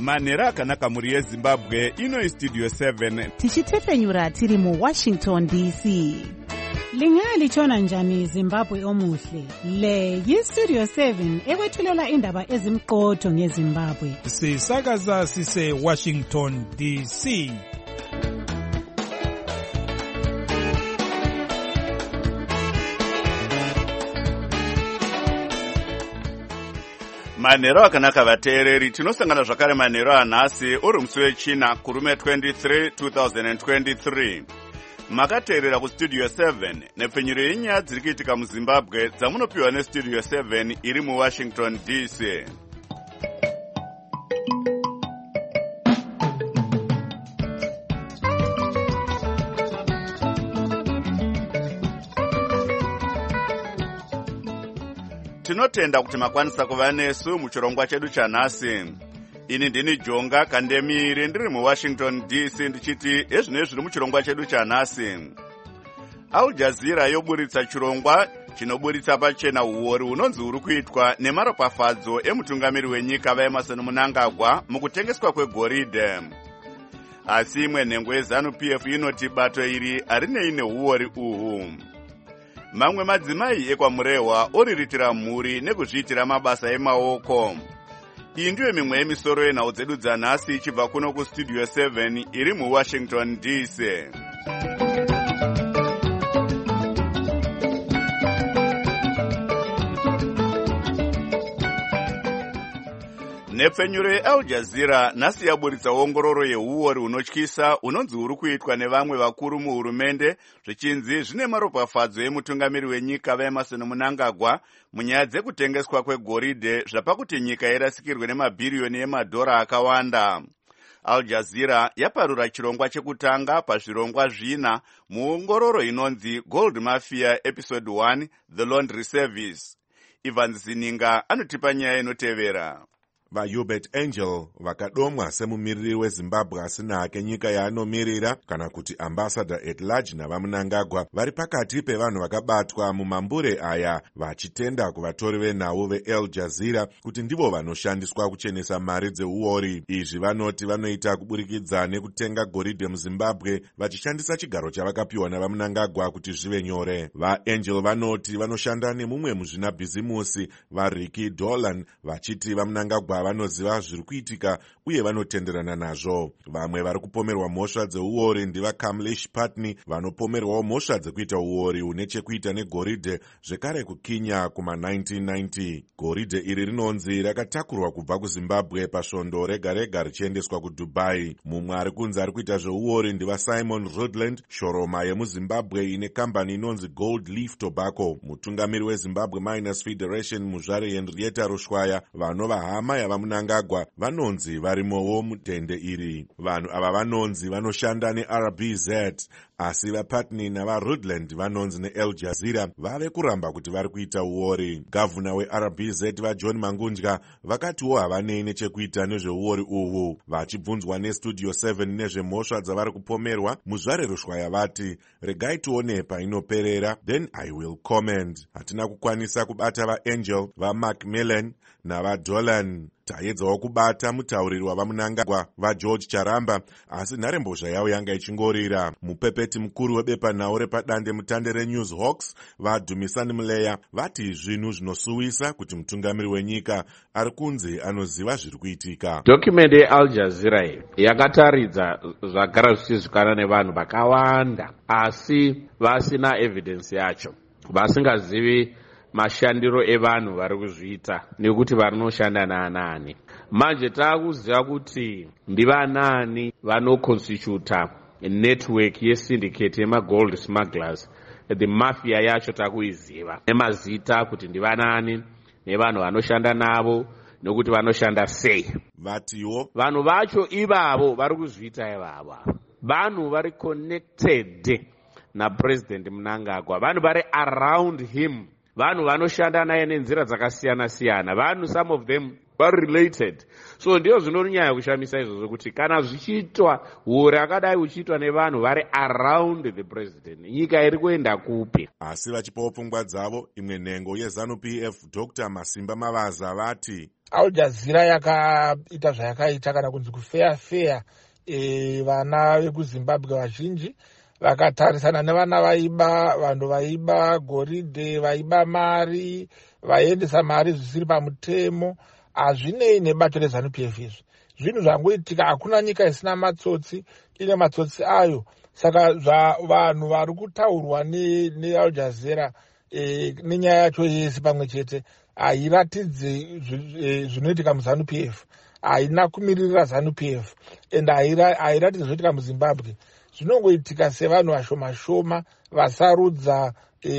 manhero akanaka mhuri yezimbabwe. Ino Studio 7 tichitefenyura tiri muWashington DC. Lingalitshona njani Zimbabwe omuhle? Le yiStudio 7 ekwethulela indaba ezimqotho ngeZimbabwe. Sisakaza sise Washington DC. manhero akanaka vateereri, tinosangana zvakare manhero anhasi uri musi wechina kurume 23 2023. Makateerera kuStudio 7 nepfenyuro yenyaya dziri kuitika muZimbabwe dzamunopiwa neStudio 7 iri muWashington DC. Tinotenda kuti makwanisa kuva nesu muchirongwa chedu chanhasi. Ini ndini Jonga Kandemiri ndiri muWashington DC ndichiti ezvino zviri muchirongwa chedu chanhasi. Al Jazeera yoburitsa chirongwa chinoburitsa pachena uori unonzi uri kuitwa nemaropafadzo emutungamiri wenyika vaEmmerson Mnangagwa mukutengeswa kwegoridhe. Asi imwe nhengo yeZanu-PF inoti bato iri harineine uori uhu. Mamwe madzimai ekwamurehwa oriritira mhuri nekuzviitira mabasa emaoko. Iyi ndiyo mimwe yemisoro yenhau dzedu dzanhasi ichibva kuno kuStudio 7 iri muWashington DC. Nepfenyuro yeAl Jazeera nhasi yaburitsa ongororo yeuori unotyisa unonzi uri kuitwa nevamwe vakuru muhurumende zvichinzi zvine maropafadzo emutungamiri wenyika vaEmmerson Mnangagwa munyaya dzekutengeswa kwegoridhe zvapakuti nyika irasikirwe nemabhiriyoni emadhora akawanda. Al Jazeera yaparura chirongwa chekutanga pazvirongwa zvina muongororo inonzi Gold Mafia Episode 1 The Laundry Service. Ivan Zininga anotipa nyaya inotevera. vaHubert Angel vakadomwa semumiriri weZimbabwe asina hake nyika yaanomirira kana kuti ambassador at large navaMnangagwa vari pakati pevanhu vakabatwa mumambure aya vachitenda kuvatori venhau veAl Jazeera kuti ndivo vanoshandiswa kuchenesa mari dzeuori. Izvi vanoti vanoita kuburikidza nekutenga goridhe muZimbabwe vachishandisa chigaro chavakapiwa navaMnangagwa kuti zvive nyore. VaAngel vanoti vanoshanda nemumwe muzvinabhizimusi vaRicky Dolan vachiti vaMnangagwa vanoziva zviri kuitika uye vanotenderana nazvo. Vamwe vari kupomerwa mhosva dzeuori ndivaKamlesh Patni vanopomerwawo mhosva dzekuita uori une chekuita negoridhe zvekare kukinya kuma1990. Goridhe iri rinonzi rakatakurwa kubva kuZimbabwe pasvondo rega rega richiendeswa kuDubai. Mumwe ari kunzi ari kuita zveuori ndivaSimon Rudland, shoroma yemuZimbabwe ine kambani inonzi Gold Leaf Tobacco. Mutungamiri weZimbabwe Miners Federation muzvare Henrietta Rushwaya vanova hama yavaMnangagwa vanonzi varimowo mutende iri. Vanhu ava vanonzi vanoshanda neRBZ asi vaPatni navaRudland vanonzi neAl Jazeera vave kuramba kuti vari kuita uori. Gavhuna weRBZ vaJohn Mangundya vakatiwo havanei nechekuita nezveuori uhu. Vachibvunzwa neStudio 7 nezvemhosva dzavari kupomerwa, muzvare Rushwaya vati regai tione painoperera then I will comment. Hatina kukwanisa kubata vaAngel, vaMacmillan navaDolan. Taedzawo kubata mutauriri wavaMnangagwa vaGeorge Charamba asi nharembozha yavo yanga ichingorira. Mupepeti mukuru webepanhau repadande mutande reNews Hawks vaDumisani Mleya vati zvinhu zvinosuwisa kuti mutungamiri wenyika ari kunzi anoziva zviri kuitika. Document yeAl Jazeera yakataridza zvagara zvichizvikana nevanhu vakawanda asi vasina evidence yacho, vasingazivi mashandiro evanhu vari kuzviita nekuti varinoshanda naanani. Manje taakuziva kuti ndivanani vanoconstituta network yesyndicate yemagold smugglers. The mafia yacho takuiziva nemazita kuti ndivanani nevanhu vanoshanda navo nokuti vanoshanda sei. Vatiwo vanhu vacho ivavo vari kuzviita ivava, vanhu vari connected naPresident Mnangagwa, vanhu vari around him, vanhu vanoshanda naye nenzira dzakasiyana siyana. Vanhu some of them vari related. So ndiyo zvinonyanya kushamisa izvozvo kuti kana zvichiitwa huri akadai uchiitwa nevanhu vari around the president, nyika iri kuenda kupi? Asi vachipawo pfungwa dzavo, imwe nhengo yeZANU-PF Dr. Masimba Mavaza vati Al Jazeera yakaita zvayakaita kana kunzi kufeya vana vekuZimbabwe vazhinji vakatarisana nevana vaiba, vanhu vaiba goridhe, vaiba mari, vaiendesa mari zvisiri pamutemo. Hazvinei nebato reZANU-PF izvi. Zvinhu zvangoitika, hakuna nyika isina matsotsi, ine matsotsi ayo. Saka vanhu vari kutaurwa neAl Jazeera nenyaya yacho yese pamwe chete hairatidze zvinoitika muZANU-PF, haina kumirira ZANU-PF, and hairatidze zvinoitika muZimbabwe. Zvinongoitika sevanhu vashoma-shoma vasarudza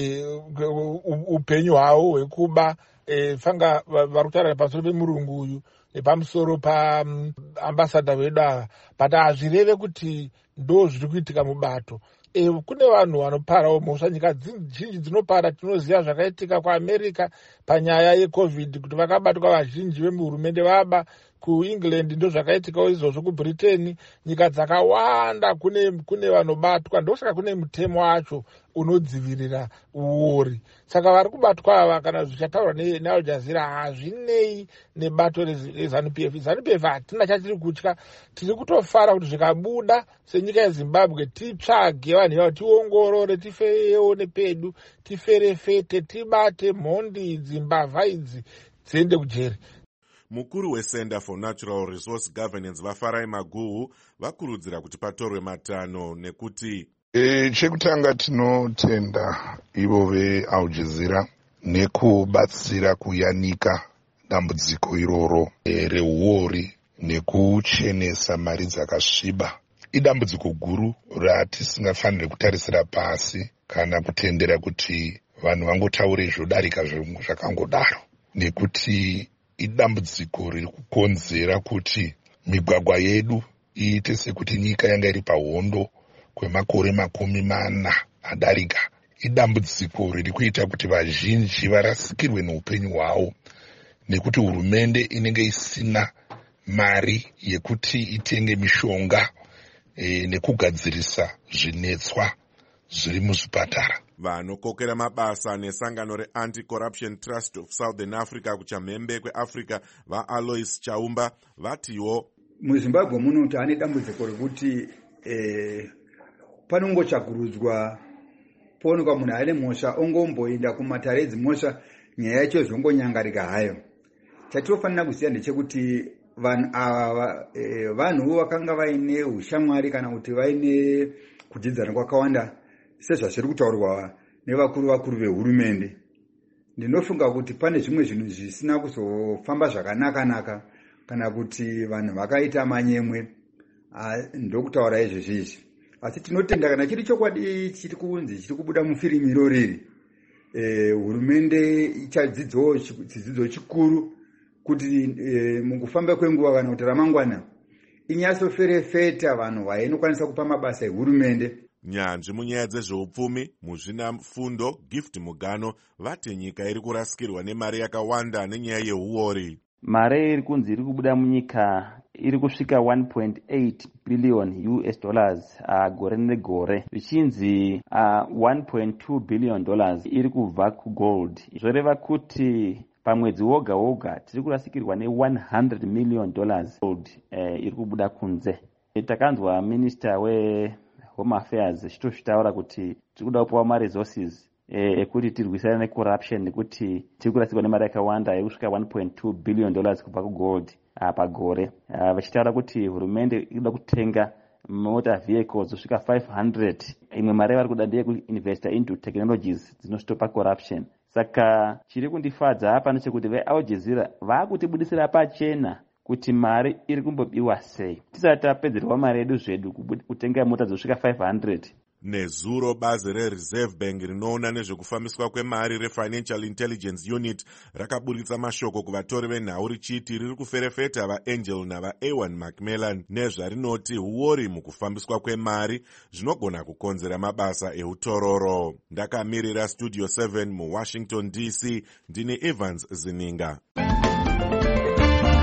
upenyu hwavo hwekuba. Fanga vari kutaura pamusoro pemurungu uyu nepamusoro paambasada vedu ava, but hazvireve kuti ndo zviri kuitika mubato. Kune vanhu vanoparawo mhosva, nyika zhinji dzinopara. Tinoziva zvakaitika kuAmerica panyaya yeCovid, kuti vakabatwa vazhinji vemuhurumende vaba. KuEngland ndo zvakaitikawo izvozvo, kuBritain, nyika dzakawanda kune vanobatwa. Ndosaka kune mutemo wacho unodzivirira uori. Saka vari kubatwa ava, kana zvichataurwa neAl Jazeera, hazvinei nebato reZANU-PF. ZANU-PF hatina chatiri kutya, tiri kutofara kuti zvikabuda senyika yeZimbabwe titsvage vanhu ivavo, tiongorore, tifeyewo nepedu, tiferefete, tibate mhondi idzi, mbavha idzi dziende kujeri. Mukuru weCenter for Natural Resource Governance vaFarai Maguhu vakurudzira kuti patorwe matanho nekuti chekutanga tinotenda ivo veAl Jazeera nekubatsira kuyanika dambudziko iroro reuori nekuchenesa mari dzakasviba. Idambudziko guru ratisingafaniri kutarisira pasi kana kutendera kuti vanhu vangotaure zvodarika zvakangodaro, nekuti idambudziko riri kukonzera kuti migwagwa yedu iite sekuti nyika yanga iri pahondo kwemakore 40 adarika. Idambudziko riri kuita kuti vazhinji varasikirwe neupenyu hwavo, nekuti hurumende inenge isina mari yekuti itenge mishonga nekugadzirisa zvinetswa zviri muzvipatara. Vanokokera mabasa nesangano reAnti-Corruption Trust of Southern Africa kuchamhembe kweAfrica vaAlois Chaumba vatiwo muZimbabwe muno ane dambudziko rekuti panongotsvakurudzwa poonekwa munhu ane mhosva ongomboenda kumatare edzimhosva, nyaya yacho zvongonyangarika hayo. Chatinofanira kuziva ndechekuti vanhu ava vanhu vakanga vaine ushamwari kana kuti vaine kudzidzana kwakawanda sezvazviri kutaurwa nevakuru vehurumende. Ndinofunga kuti pane zvimwe zvinhu zvisina kuzofamba zvakanaka kana kuti vanhu vakaita manyemwe, ndokutaura izvezvizvi. Asi tinotenda kana chiri chokwadi chiri kubuda mufirimi iroriri, hurumende ichadzidzo chikuru kuti mukufamba kwenguva kana kuti ramangwana inyatsoferefeta vanhu vainokwanisa kupa mabasa ehurumende. Nyanzvi munyaya dzezveupfumi muzvinafundo Gift Mugano vati nyika iri kurasikirwa nemari yakawanda nenyaya yeuori. Mari iri kunzi iri kubuda munyika iri kusvika $1.8 billion gore negore, zvichinzi $1.2 billion iri kubva kugold. Zvoreva kuti pamwedzi woga woga tiri kurasikirwa $100 million gold iri kubuda kunze. Takanzwa Minister Home Affairs chitozvitaura kuti tiri kuda kupiwa maresources ekuti tirwisane necorruption, nekuti tiri kurasikirwa nemari yakawanda yekusvika $1.2 billion kubva kugold pagore. Vachitaura kuti hurumende inoda kutenga motor vehicles kusvika 500. Imwe mari vari kuda ndeye kuinvesta into technologies dzinostopa corruption. Saka chiri kundifadza hapa ndechekuti veAl Jazeera vaakutibudisira pachena kuti mari iri kumbobiwa sei. Tisati tapedzerwa mari yedu zvedu kutenga mota dzosvika 500. Nezuro bazi reReserve Bank rinoona nezvekufambiswa kwemari reFinancial Intelligence Unit rakaburitsa mashoko kuvatori venhau richiti riri kuferefeta vaAngel navaA1 Macmillan nezvarinoti uori mukufambiswa kwemari zvinogona kukonzera mabasa eutororo. Ndakamirira Studio 7 muWashington DC, ndini Evans Zininga.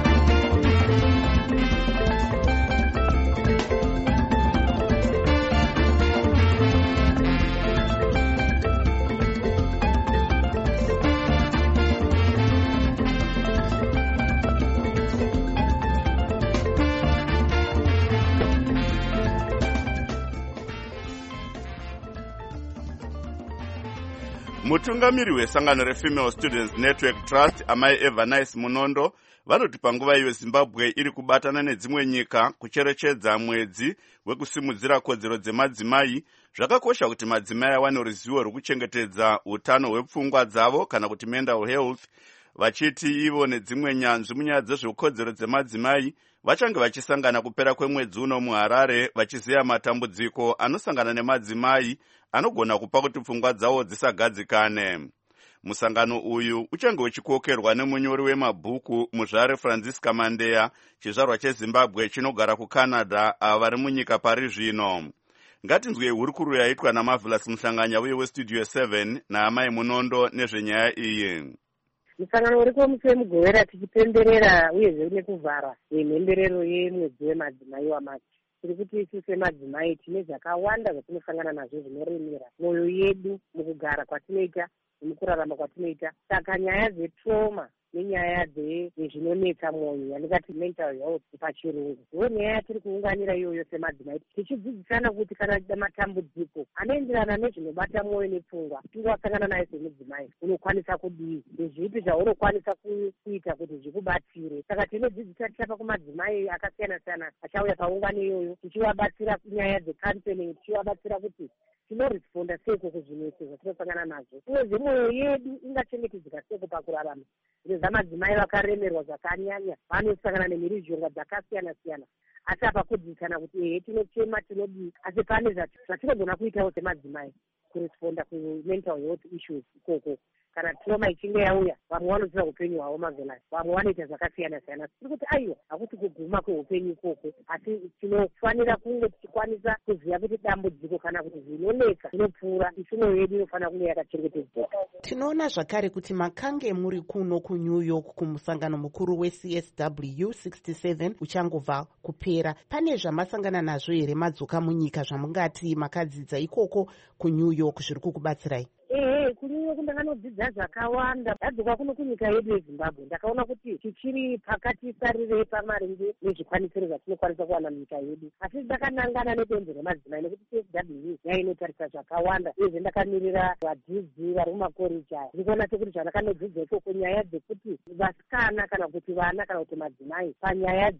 mutungamiri wesangano refemale students network trust amai Evanice Munondo vanoti panguva iyo Zimbabwe iri kubatana nedzimwe nyika kucherechedza mwedzi wekusimudzira kodzero dzemadzimai, zvakakosha kuti madzimai awane ruzivo rwekuchengetedza utano hwepfungwa dzavo kana kuti mental health, vachiti ivo nedzimwe nyanzvi munyaya dzezvekodzero dzemadzimai vachange vachisangana kupera kwemwedzi uno muHarare vachiziva matambudziko anosangana nemadzimai anogona kupa kuti pfungwa dzavo dzisagadzikane. Musangano uyu uchange uchikokerwa nemunyori wemabhuku muzvare Francisca Mandeya, chizvarwa cheZimbabwe chinogara kuCanada, ava vari munyika pari zvino. Ngatinzwe hurukuro yaitwa naMarvelous Muhlanganya uye weStudio 7 naamai Munondo nezvenyaya iyi. Musangano uri kumusi wemugowera tichipemberera uyezve nekuvhara mhemberero yemwedzi wemadzimai waMachi. Tiri kuti isu semadzimai tine zvakawanda zvatinosangana nazvo zvinoremera mwoyo yedu mukugara kwatinoita nemukurarama kwatinoita. Saka nyaya dzetrauma nenyaya dzezvinonetsa mwoyo yanikati mental health pachirungu ndiyo nyaya yatiri kuunganira iyoyo semadzimai, tichidzidzisana kuti kana matambudziko anoenderana nezvinobata mwoyo nepfungwa tinge wasangana naye semudzimai unokwanisa kudii, ndezvipi zvaunokwanisa kuita kuti zvikubatsire. Saka tinodzidzisa tichapa kumadzimai akasiyana siyana achauya paungano iyoyo, tichivabatsira nyaya dzecounseling, tichivabatsira kuti tinoresponda seiko kuzvinese zvatinosangana nazvo, uyezve mwoyo yedu ingachengetedzeka seiko pakurarama. Madzimai vakaremerwa zvakanyanya vanosangana nemhirizhonga dzakasiyana siyana, asi apa kudzidzisana kuti tinochema tinodii, asi pane zvatinogona kuitawo semadzimai kuresponda kumental health issues ikoko. Kana trauma ichinge yauya, vamwe vanodzira upenyu hwavo Marvelous, vamwe vanoita zvakasiyana siyana. Tiri kuti aiwa hakuti kuguma kweupenyu ikoko, asi tinofanira kunge tichikwanisa kuziva kuti dambudziko kana kuti zvinonetsa zvinopfuura, isi mwoyo yedu inofanira kunge yakachengetedzeka. Tinoona zvakare kuti makange muri kuno kuNew York kumusangano mukuru weCSW 67 uchangobva kupera, pane zvamasangana nazvo here madzoka munyika zvamungati makadzidza ikoko kuNew York zviri kukubatsirai? Kunyuyo kundakanodzidza zvakawanda. Ndadzoka kuno kunyika yedu yeZimbabwe ndakaona kuti tichiri pakati sarirei pamaringe nezvikwanisiro zvatinokwanisa kuwana munyika yedu, asi ndakanangana nedonzvo remadzimai nekuti CSW yainotarisa zvakawanda, uyezve ndakamirira vadzidzi vari mumakoreji aya. Ndikuona sekuti zvandakanodzidza ikoko nyaya dzekuti vasikana kana kuti vana kana kuti madzimai panyaya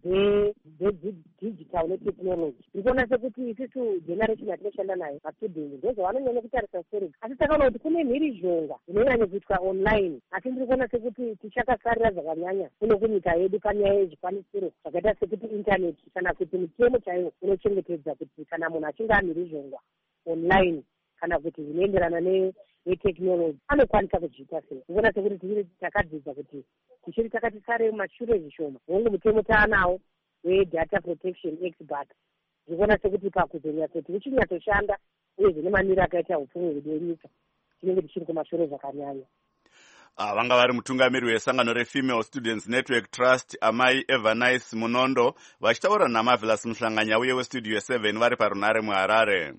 dzedigital netechnology, ndikuona sekuti isusu generation yatinoshanda nayo mastudent ndozvavanonyanya kutarisa seri, asi takaona kuti kune mhirizhonga inonyanya kuitwa online, asi ndiri kuona sekuti tichakasarira zvakanyanya kuno kunyika yedu panyaya yezvikwanisiro zvakaita sekuti intaneti kana kuti mutemo chaiwo unochengetedza kuti kana munhu achinge amhirizhonga online kana kuti zvinoenderana netechnology anokwanisa kuzviita sei. ndikuona sekuti tichiri takadzidza kuti tichiri takati sare mumashure zvishoma, hongu mutemo taanawo weData Protection Act, but ndikuona sekuti pakuzonyatsoti uchinyatsoshanda uyezve nemaniro akaita upfumi hwedu wenyika tinenge tichiri kumashure zvakanyanya. Vanga vari mutungamiri wesangano reFemale Students Network Trust amai Evanice Munondo vachitaura naMarvelous Muhlanganya uye weStudio 7 vari parunare muHarare.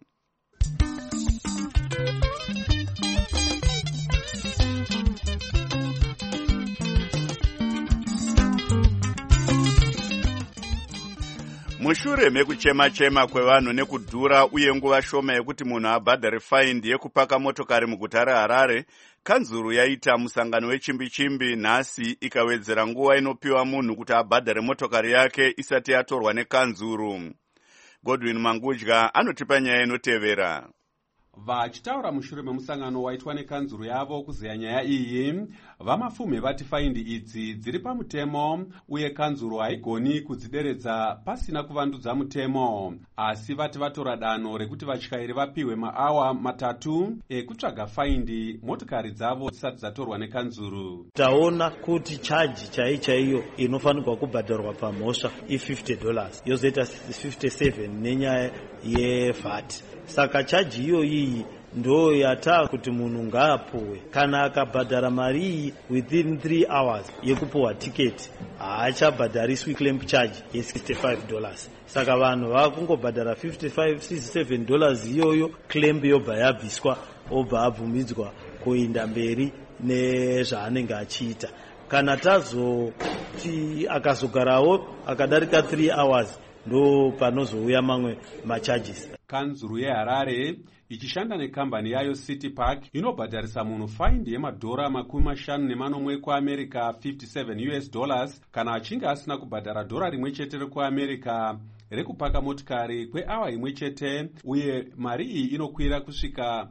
Mushure mekuchema-chema kwevanhu nekudhura uye nguva shoma yekuti munhu abhadhare faindi yekupaka motokari muguta reHarare, kanzuru yaita musangano wechimbi-chimbi nhasi ikawedzera nguva inopiwa munhu kuti abhadhare motokari yake isati yatorwa nekanzuru. Godwin Mangudya anotipa nyaya inotevera. Vachitaura mushure memusangano waitwa nekanzuru yavo kuzeya nyaya iyi, vamapfumi vati faindi idzi dziri pamutemo uye kanzuru haigoni kudzideredza pasina kuvandudza mutemo, asi vati vatora danho rekuti vatyairi vapiwe maawa 3 ekutsvaga faindi motokari dzavo dzisati dzatorwa nekanzuru. Taona kuti chaji chaiyo inofanirwa kubhadharwa pamhosva $50 yozoita 57 nenyaya yeVAT. Saka chaji iyi ndo yata kuti munhu ngaapuwe kana akabhadhara mari iyi within 3 hours yekupuwa tiketi, haachabhadhariswi claim charge $65. Saka vanhu vakungobhadhara $57 iyoyo, claim yobva yabviswa, obva abvumidzwa kuenda mberi nezvaanenge achiita. Kana tazoti akazogarawo akadarika 3 hours ndo panozouya mamwe macharges. kanzuru yeharare ichishanda nekambani yayo City Park inobhadharisa munhu faindi yemadhora $50 ekuamerica $57 kana achinge asina kubhadhara dhora rimwe chete rekuamerica rekupaka motikari kweawa imwe chete, uye mari iyi inokwira kusvika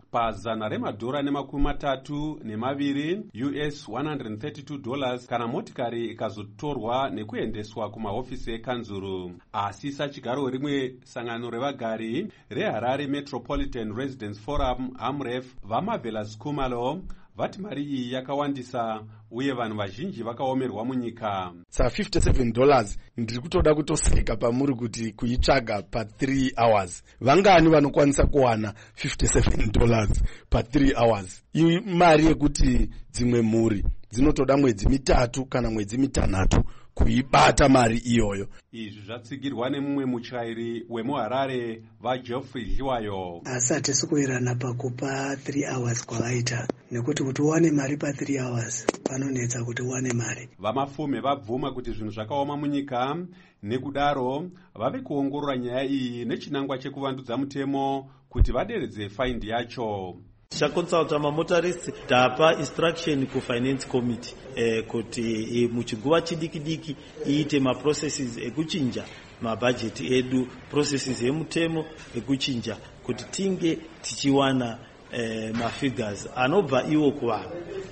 $132 US $132 kana motikari ikazotorwa nekuendeswa kumahofisi ekanzuru. Asi sachigaro rimwe sangano revagari reHarare Metropolitan Residence Forum AMREF vaMarvelous Khumalo vati mari iyi yakawandisa uye vanhu vazhinji vakaomerwa munyika. Sa $57 ndiri kutoda kutoseka pamuri kuti kuitsvaga pa 3 hours. Vangani vanokwanisa kuwana $57 pa 3 hours? Iyi mari yekuti dzimwe mhuri dzinotoda mwedzi 3 kana mwedzi 6 kuibata mari iyoyo. Izvi zvatsigirwa nemumwe muchairi wemuHarare vaGeoffrey Dliwayo. Asati sikuirana pakupa 3 hours kwavaita, nekuti kuti uwane mari pa 3 hours panonetsa kuti uwane mari. Vamafume vabvuma kuti zvinhu zvakaoma munyika, nekudaro vave kuongorora nyaya iyi nechinangwa chekuvandudza mutemo kuti vaderedze faindi yacho. Chakonsulta mamotorists tapa instruction ku finance committee kuti muchiguva chidiki iite processes ekuchinja mabudget edu, processes emutemo ekuchinja kuti tinge tichiwana mafigures anobva iwo kuvanhu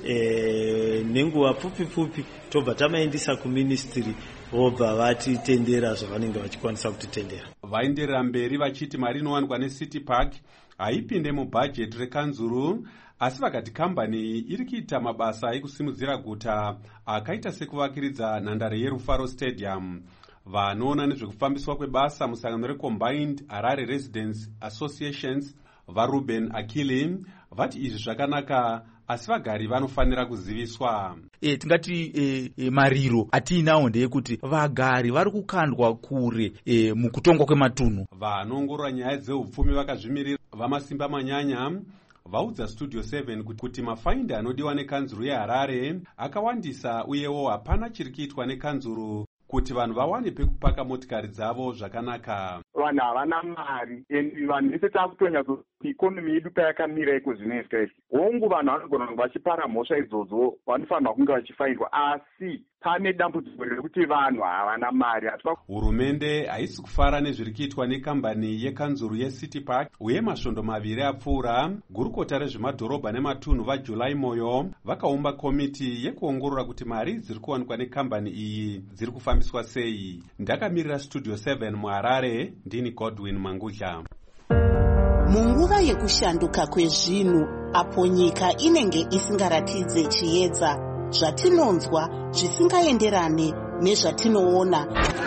nenguva pfupi tobva tamaendisa kuministry vobva vatitendera zvavanenge vachikwanisa kutitendera. Vaenderera mberi vachiti mari inowanikwa neCity Park haipinde mubhajeti rekanzuru, asi vakati kambani iyi iri kuita mabasa ekusimudzira guta akaita sekuvakiridza nhandare yeRufaro Stadium. Vanoona nezvekufambiswa kwebasa musangano reCombined Harare Residents Associations vaRuben Akili vati izvi zvakanaka, asi vagari vanofanira kuziviswa. Tingati mariro atiinawo ndeyekuti vagari vari kukandwa kure mukutongwa kwematunhu. Vanoongorora nyaya dzeupfumi vakazvimirira vamasimba manyanya vaudza Studio 7 kuti mafaindi anodiwa nekanzuru yeHarare akawandisa, uyewo hapana chiri kuitwa nekanzuru kuti vanhu vawane pekupaka motikari dzavo zvakanaka. Vanhu havana mari, vanhu vese takutonya kuti ikonomi yedu payakamira iko zvinoizwa izvi. Hongu vanhu vanogona kunge vachipara mhosva idzodzo vanofanirwa kunge vachifairwa, asi pane dambudziko rekuti vanhu havana mari. Hurumende haisi kufara nezviri kuitwa nekambani yekanzuru yeCity Park, uye masvondo maviri apfuura gurukota rezvemadhorobha nematunhu vaJuly Moyo vakaumba komiti yekuongorora kuti mari dziri kuwanikwa nekambani iyi dziri kufambiswa sei. Ndakamirira Studio 7 muHarare, ndini Godwin Mangudla. Munguva yekushanduka kwezvinhu, apo nyika inenge isingaratidze chiedza, zvatinonzwa zvisingaenderane nezvatinoona,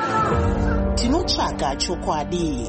tinotsvaga chokwadi.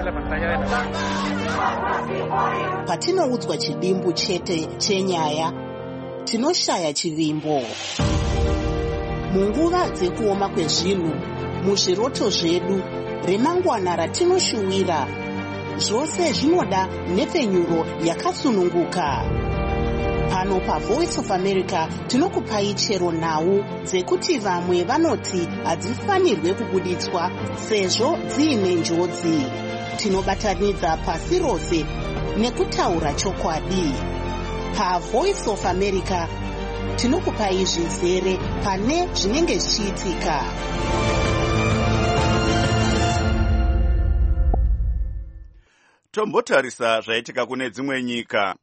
Patinoudzwa chidimbu chete chenyaya, tinoshaya chivimbo. Munguva dzekuoma kwezvinhu, muzviroto zvedu, remangwana ratinoshuwira, zvose zvinoda nhepfenyuro yakasununguka. Pano paVoice of America tinokupai chero nhau dzekuti vamwe vanoti hadzifanirwe kubuditswa sezvo dziine njodzi. Tinobatanidza pasi rose nekutaura chokwadi. PaVoice of America tinokupai zvizere pane zvinenge zvichiitika. Tombotarisa zvaitika kune dzimwe nyika.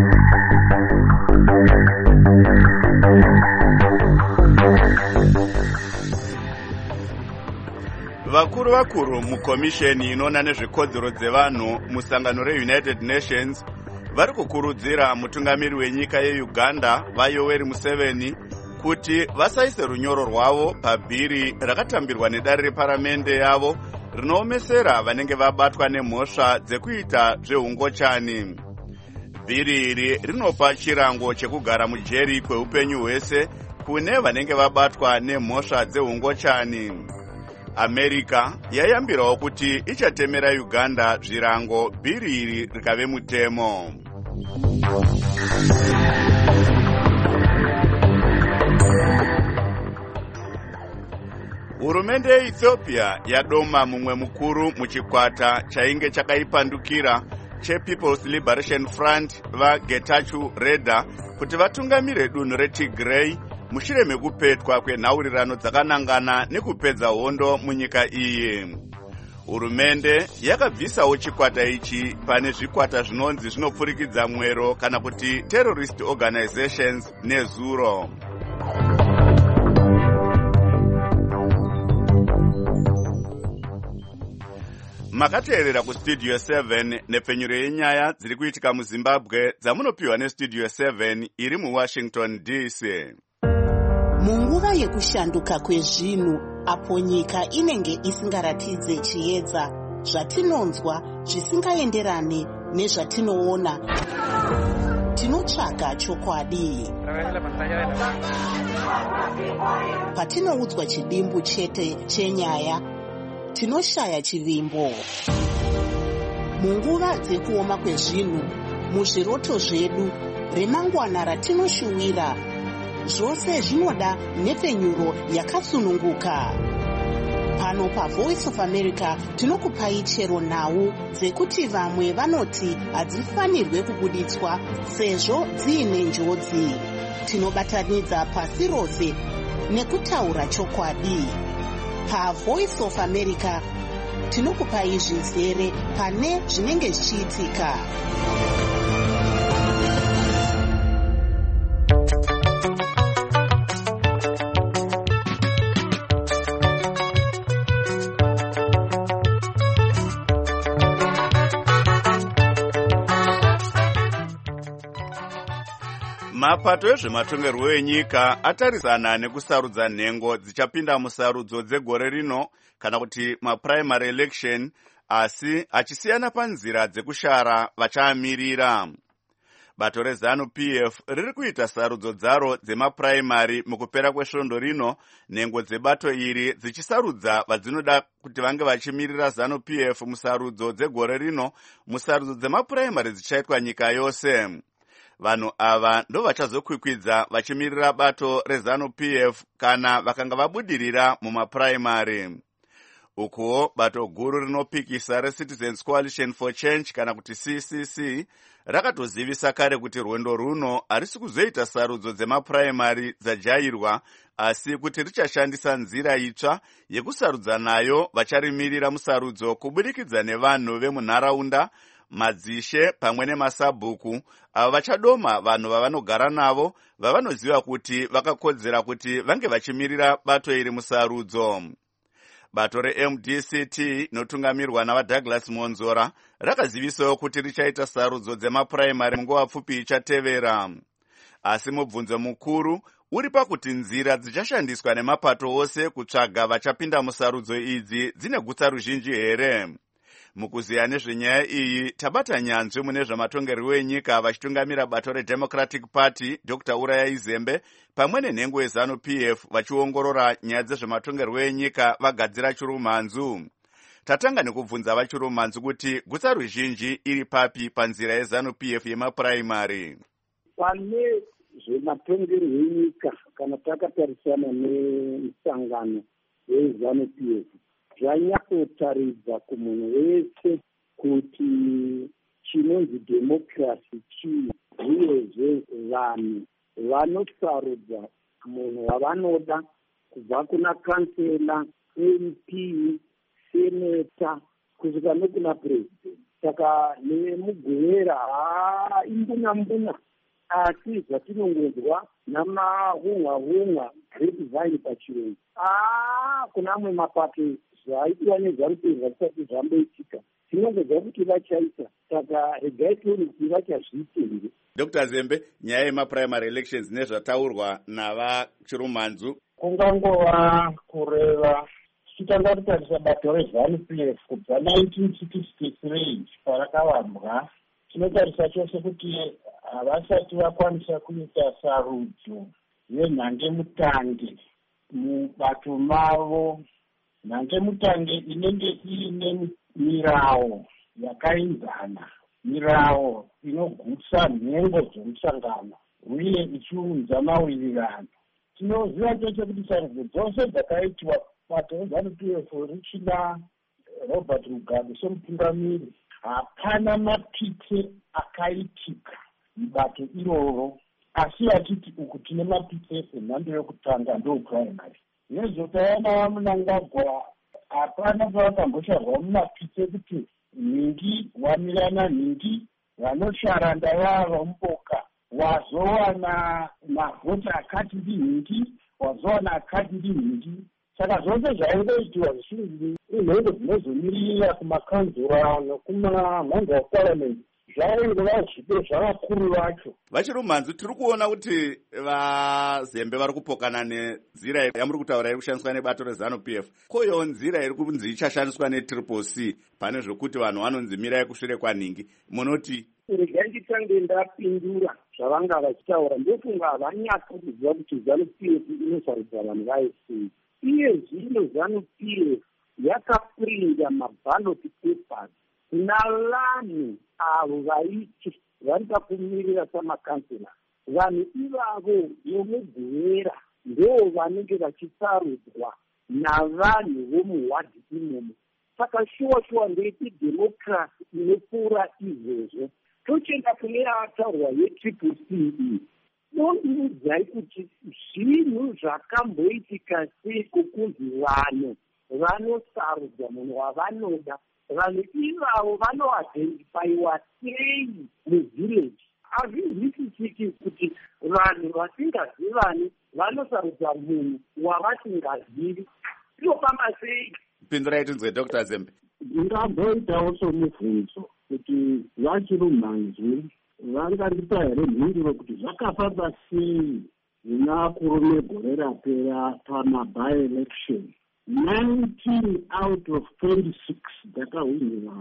Vakuru mukomisheni inoona nezvekodzero dzevanhu musangano reUnited Nations vari kukurudzira mutungamiri wenyika yeUganda vaYoweri Museveni kuti vasaise runyoro rwavo pabhiri rakatambirwa nedare reparamende yavo rinoomesera vanenge vabatwa nemhosva dzekuita zveungochani. Bhiri iri rinopa chirango chekugara mujeri kweupenyu hwese kune vanenge vabatwa nemhosva dzeungochani. America yayambirawo kuti ichatemera Uganda zvirango bhiri iri rikave mutemo. Hurumende yeEthiopia yadoma mumwe mukuru muchikwata chainge chakaipandukira chePeople's Liberation Front vaGetachew Reda kuti vatungamire dunhu reTigray mushure mekupetwa kwenhaurirano dzakanangana nekupedza hondo munyika iyi. Hurumende yakabvisawo chikwata ichi pane zvikwata zvinonzi zvinopfurikidza mwero kana kuti terrorist organizations nezuro. Makateerera kustudio 7 nepfenyuro yenyaya dziri kuitika muZimbabwe dzamunopiwa nestudio 7 iri muWashington DC. Munguva yekushanduka kwezvinhu apo nyika inenge isingaratidze chiedza, zvatinonzwa zvisingaenderane nezvatinoona, tinotsvaga chokwadi. Patinoudzwa chidimbu chete chenyaya, tinoshaya chivimbo. Munguva dzekuoma kwezvinhu, muzviroto zvedu, remangwana ratinoshuwira, zvose zvinoda nepfenyuro yakasununguka. Pano paVoice of America tinokupai chero nhau dzekuti vamwe vanoti hadzifanirwe kubuditswa sezvo dziine njodzi. Tinobatanidza pasi rose nekutaura chokwadi. PaVoice of America tinokupai zvizere pane zvinenge zvichiitika. Mapato ezvematongerwo enyika atarisana nekusarudza nhengo dzichapinda musarudzo dzegore rino kana kuti maprimary election, asi achisiyana panzira dzekushara vachaamirira. Bato reZANU-PF riri kuita sarudzo dzaro dzemaprimary mukupera kwesvondo rino, nhengo dzebato iri dzichisarudza vadzinoda kuti vange vachimirira ZANU-PF musarudzo dzegore rino, musarudzo dzemaprimary dzichaitwa nyika yose. Vanhu ava ndo vachazokwikwidza vachimirira bato reZANU-PF kana vakanga vabudirira mumaprimary. Ukuwo bato guru rinopikisa reCitizens Coalition for Change kana kuti CCC rakatozivisa kare kuti rwendo runo harisi kuzoita sarudzo dzemaprimary dzajairwa, asi kuti richashandisa nzira itsva yekusarudza nayo vacharimirira musarudzo kubudikidza nevanhu vemunharaunda, madzishe pamwe nemasabhuku avo vachadoma vanhu vavanogara navo vavanoziva kuti vakakodzera kuti vange vachimirira bato iri musarudzo. Bato reMDCT inotungamirwa navaDouglas Monzora rakazivisawo kuti richaita sarudzo dzemaprimary munguva pfupi ichatevera, asi mubvunzo mukuru uri pakuti nzira dzichashandiswa nemapato ose kutsvaga vachapinda musarudzo idzi dzine gutsa ruzhinji here. Mukuziya nezvenyaya iyi tabata nyanzvi mune zvamatongerwo enyika vachitungamira bato reDemocratic Party Dr. Uraya Izembe pamwe nenhengo yeZANU-PF vachiongorora nyaya dzezvematongerwo enyika vagadzira chirumhanzu. Tatanga nekubvunza vachirumhanzu kuti gutsa ruzhinji iri papi panzira yeZANU-PF yemaprimary. Pane zvematongerwo enyika kana takatarisana nemisangano yeZANU-PF zvanyatsotaridza kumunhu wese kuti chinonzi democracy chii, uyezve vanhu vanosarudza munhu wavanoda kubva kuna kansela, MP, seneta kusvika nokuna president. Saka nemugowera imbuna asi zvatinongonzwa namahunhwa grapevine pachirungu, kuna amwe mapato zvaitwa neZANU-PF zvisati zvamboitika tinongoziva kuti vachaita, saka regai tione kuti vachazviitenge. Dr. Zembe, nyaya yemaprimary elections nezvataurwa navachirumhanzu kungangova kureva tichitanga kutarisa bato reZANU-PF kubva 1963 parakavambwa. Tinotarisa chose kuti havasati vakwanisa kuita sarudzo yenhangemutange mubato mavo, nhangemutange inenge iine mirawo yakainzana, mirawo inogutsa nhengo dzomusangano uye ichiunza mawirirano. Tinoziva chose kuti sarudzo dzose dzakaitwa bato reZANU-PF richina Robert Mugabe somutungamiri, hapana mapite akaitika mubato iroro, asi achiti uku tine mapite emhando yokutanga ndopuraimary. Nezotaona vaMunangagwa hapana pavakambosharwa mumapite kuti nhingi wamirana nhingi, vanoshara ndavava muboka, wazowana mavhoti akati ndinhingi, wazowana akati ndinhingi. Saka zvose zvaingoitiwa zvizhinji inhego dzinozomirira kumakanzura nokumamhanza eparliament zvaingova zvipo zvavakuru vacho. Vachiri mumhanzi, tiri kuona kuti vaZembe vari kupokana nenzira yamuri kutaura iri kushandiswa nebato reZANU-PF. Koyowo nzira iri kunzi ichashandiswa neTriple-C pane zvokuti vanhu vanonzi mirai kushure kwanhingi. Munoti regai nditange ndapindura zvavanga vachitaura. Ndofunga havanyatsa kuziva kuti ZANU-PF inosarudza vanhu vaisei. Iye zvino ZANU-PF yakaprinda maballot papers kuna vanhu avo vaiti varida kumirira samakansela. Vanhu ivavo vomugwera ndo vanenge vachisarudzwa navanhu vomuhwadhi imomo. Saka shuwa ndeiti democracy inopfuura izvozvo. Tochienda kune yataurwa yeTriple-C. Dondiudzai kuti zvinhu zvakamboitika seiko kunzi vanhu vanosarudza munhu wavanoda. Vanhu ivavo vanoidentifiwa sei muvillage? Hazvizwisisiki kuti vanhu vasingazivani vanosarudza munhu wavasingazivi. Inofamba sei? Pindurai tinzwe Dr. Zembe. Ndingamboitawo somubvunzo kuti vachiri mhanzi vangandipa here mhinduro kuti zvakafamba sei nakurume gore rapera pamaby-election. 19 out of 26 dzakahwinwa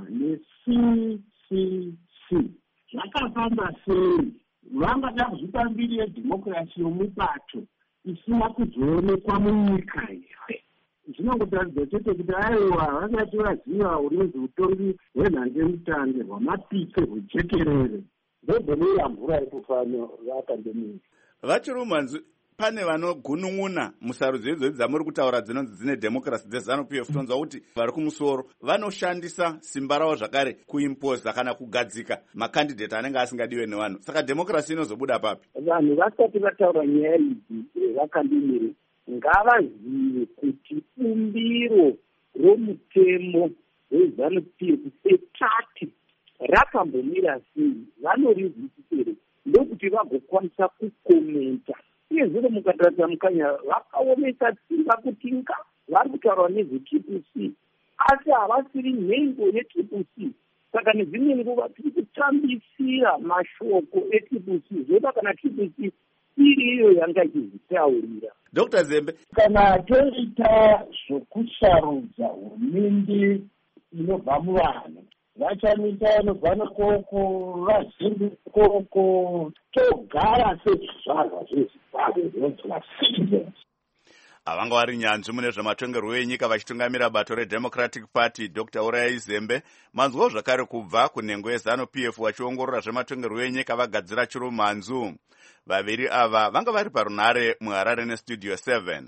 neCCC. Zvakafamba sei? Vangada kuzvipa mbiri yedhimokirasi yomubato isina kuzoonekwa munyika here. Zvinongotaridza chete kuti aiwa vasati vaziva unonzi utongi hwenhangemutange hwamapite hwejekerere ndobonera mvura yekufanya vakandemiri. Vachiri mumhanzi, pane vanogunun'una musarudzo idzodzi dzamuri kutaura dzinonzi dzine dhemokirasi dzeZANU-PF. Tonzwa kuti vari kumusoro vanoshandisa simba ravo zvakare kuimpoza kana kugadzika makandidheti anenge asingadiwe nevanhu. Saka dhemokirasi inozobuda papi? Vanhu vasati vataura nyaya idzi vakandemiri ngavazive kuti bumbiro romutemo weZANU-PF etati rakambomira sei, vanorizwisisire ndokuti vagokwanisa kukomenta. Iye zvino mukatarisa mukanya vakaomesa simba kuti vari kutaura nezveTriple-C asi havasiri nhengo yeTriple-C. Saka nedzimwe nguva tiri kutambisira mashoko eTriple-C zvoda kana Triple-C iri iyo yanga ichizvitaurira. Dr. Zembe, kana toita zvokusarudza hurumende inobva muvanhu, vachamisa vanobva nekoko, vazhinji koko, togara sezvizvarwa zveZimbabwe zvinonzi citizens. Avanga vari nyanzvi mune zvematongerwo enyika vachitungamira bato reDemocratic Party Dr. Urayai Zembe. Manzwawo zvakare kubva kunhengo yeZANU-PF vachiongorora zvematongerwo enyika vagadzira chiro mhanzu. Vaviri ava vanga vari parunhare muHarare neStudio 7.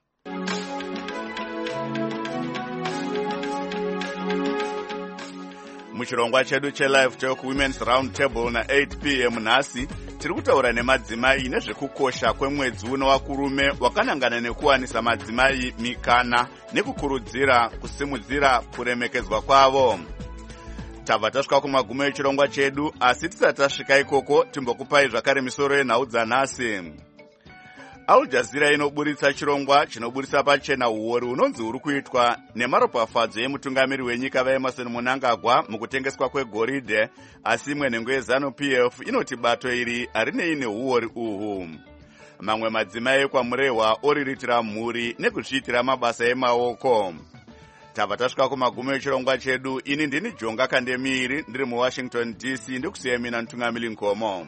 Muchirongwa chedu cheLive Talk Women's Round Table na8 p.m. nhasi tiri kutaura nemadzimai nezvekukosha kwemwedzi uno wakurume wakanangana nekuwanisa madzimai mikana nekukurudzira kusimudzira kuremekedzwa kwavo. Tabva tasvika kumagumo echirongwa chedu, asi tisati tasvika ikoko timbokupai zvakare misoro yenhau dzanhasi. Al Jazeera inoburitsa chirongwa chinoburitsa pachena uori unonzi uri kuitwa nemaropafadzo emutungamiri wenyika vaEmmerson Mnangagwa mukutengeswa kwegoridhe, asi imwe nhengo yeZANU-PF inoti bato iri harinei neuori uhu. Mamwe madzimai kwamurehwa oriritira mhuri nekuzviitira mabasa emaoko. Tabva tasvika kumagumo echirongwa chedu. Ini ndini Jonga Kandemiri ndiri muWashington DC, ndikusiyai mina Ntungamiri Nkomo.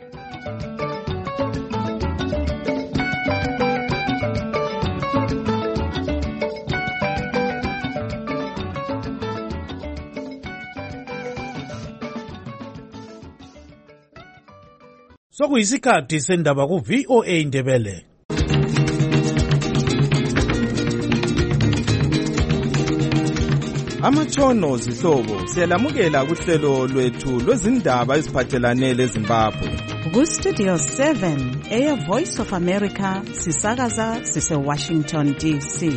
Sokuyisikhathi sendaba ku VOA Ndebele. Amathono zihlobo siyalamukela kuhlelo lwethu lwezindaba eziphathelane leZimbabwe. Ku-Studio 7 Air Voice of America sisakaza sise-Washington DC.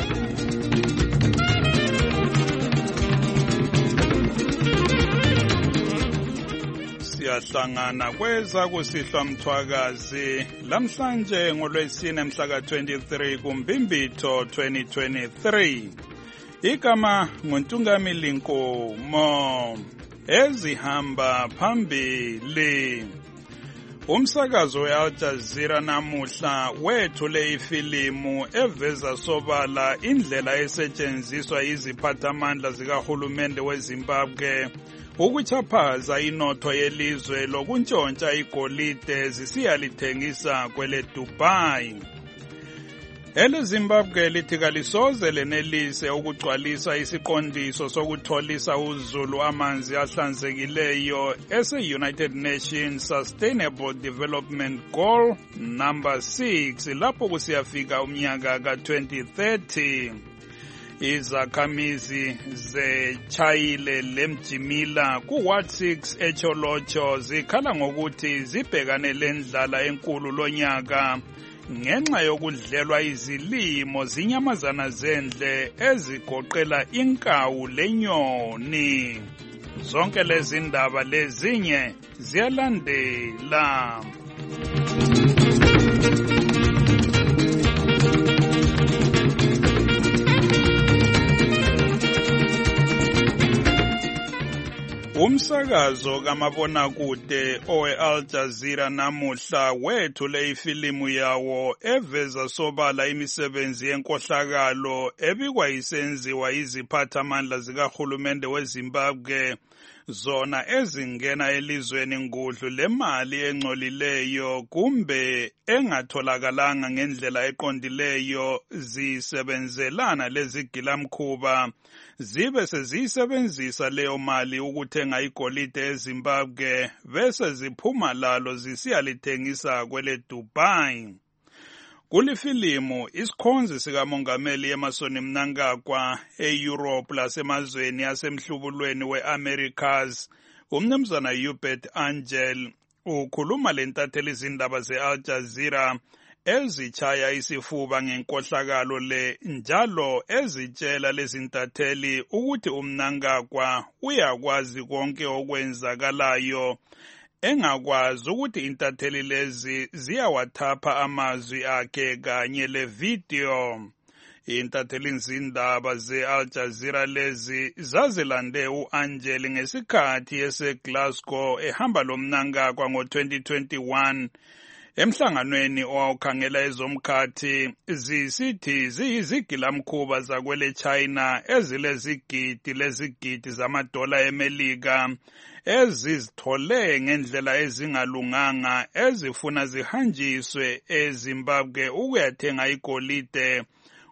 Siyahlangana kweza kusihlwa mthwakazi lamhlanje ngolwesine mhla ka-23 kuMbimbitho 2023. Igama nguNtungamili Nkomo. Ezihamba phambili. Umsakazo we-Al Jazeera namuhla wethule ifilimu eveza sobala indlela esetshenziswa iziphathamandla zikahulumende weZimbabwe ukuchaphaza inotho yelizwe lokuntshontsha igolide zisiyalithengisa kwele Dubai. EleZimbabwe lithi kalisoze lenelise ukugcwalisa isiqondiso sokutholisa uzulu amanzi ahlanzekileyo ese-United Nations Sustainable Development Goal number 6 lapho kusiyafika umnyaka ka-2030. Izakhamizi zeChayile lemjimila ku-Ward 6 eCholocho zikhala ngokuthi zibhekane lendlala enkulu lonyaka ngenxa yokudlelwa izilimo zinyamazana zendle ezigoqela inkawu lenyoni. Zonke lezi ndaba lezinye ziyalandela. Umsakazo kamabonakude owe-Al Jazeera namuhla wethule ifilimu yawo eveza sobala imisebenzi yenkohlakalo ebikwa isenziwa iziphathamandla zikahulumende weZimbabwe zona ezingena elizweni ngudlu lemali engcolileyo kumbe engatholakalanga ngendlela eqondileyo zisebenzelana lezigilamkhuba zibe seziyisebenzisa leyo mali ukuthenga igolide eZimbabwe bese ziphuma lalo zisiyalithengisa kwele Dubai. Kulifilimu isikhonzi sikamongameli Emmerson Mnangagwa e-Europe lasemazweni asemhlubulweni we-Americas umnumzana Hubert Angel ukhuluma lentatheli izindaba ze-Al Jazeera ezichaya isifuba ngenkohlakalo le njalo ezitshela lezintatheli ukuthi uMnangagwa uyakwazi konke okwenzakalayo engakwazi ukuthi intatheli lezi ziyawathapha amazwi akhe kanye le-video. Intatheli izindaba ze-Al Jazeera lezi zazilande u-Angel ngesikhathi eseGlasgow ehamba loMnangagwa ngo-2021 emhlanganweni owawukhangela ezomkhathi zisithi ziyizigilamkhuba zakwele China ezilezigidi zamadola eMelika ezizithole ngendlela ezingalunganga ezifuna zihanjiswe eZimbabwe ukuyathenga igolide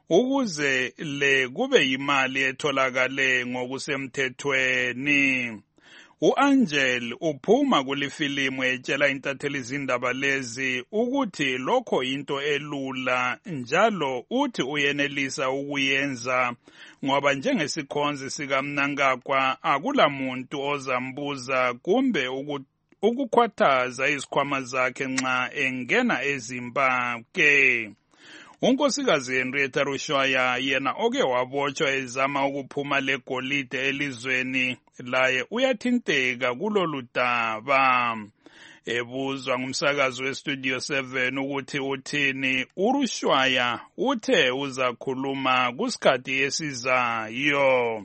ukuze le kube yimali etholakale ngokusemthethweni. U-Angel uphuma kulifilimu etshela intatheli izindaba lezi ukuthi lokho into elula njalo uthi uyenelisa ukuyenza ngoba njengesikhonzi sikaMnangagwa akulamuntu ozambuza kumbe ukukhwathaza izikhwama zakhe nxa engena eZimbabwe. Unkosikazi Henrietta Rushwaya yena oke wabotshwa ezama ukuphuma legolide elizweni laye uyathinteka kulolu daba. Ebuzwa ngumsakazi weStudio 7 ukuthi uthini, uRushwaya uthe uzakhuluma kusikhathi esizayo.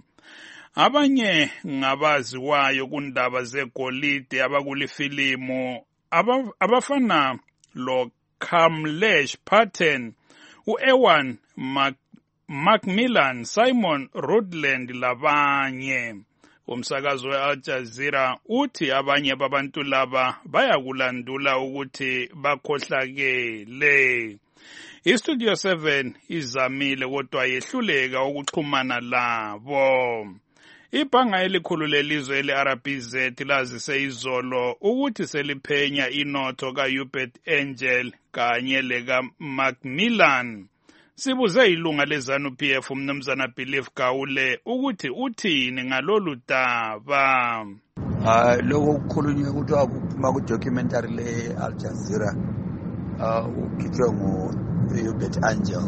Abanye ngabaziwayo kundaba zegolide abakulifilimu abafana lo Kamlesh Patel, u-Ewan Macmillan, Simon Rutland labanye. Umsakazo we-Al Jazeera uthi abanye babantu laba bayakulandula ukuthi bakhohlakele. iStudio 7 izamile kodwa yehluleka ukuxhumana labo. Ibhanga elikhulu lelizwe le-RBZ lazise izolo ukuthi seliphenya inotho kaHubert Angel kanye leka Macmillan. Sibuze ilunga leZANU-PF umnumzana Believe Gawule ukuthi uthini ngalolu daba. Lokho kukhulunywe ukuthi kuphuma ku-documentary le-Al Jazeera ukhitshwe ngu-Hubert Angel.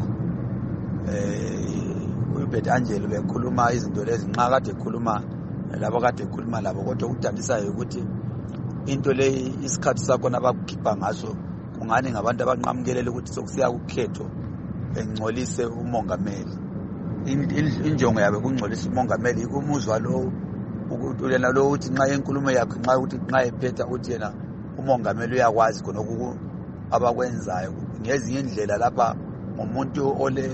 uHubert Angel bekhuluma izinto lezi nxa kade ekhuluma labo kade ekhuluma labo, kodwa ukudanisayo ukuthi into le isikhathi sakhona abakukhipha ngaso kungani ngabantu abanqamukelele ukuthi sokusiya kukhetho engcolise umongameli. Injongo yabe kungcolisa umongameli ikumuzwa lo ukutulena lo uthi nxa enkulumo yakhe nxa ukuthi nxa ephetha uthi yena umongameli uyakwazi khona abakwenzayo ngezinye indlela lapha umuntu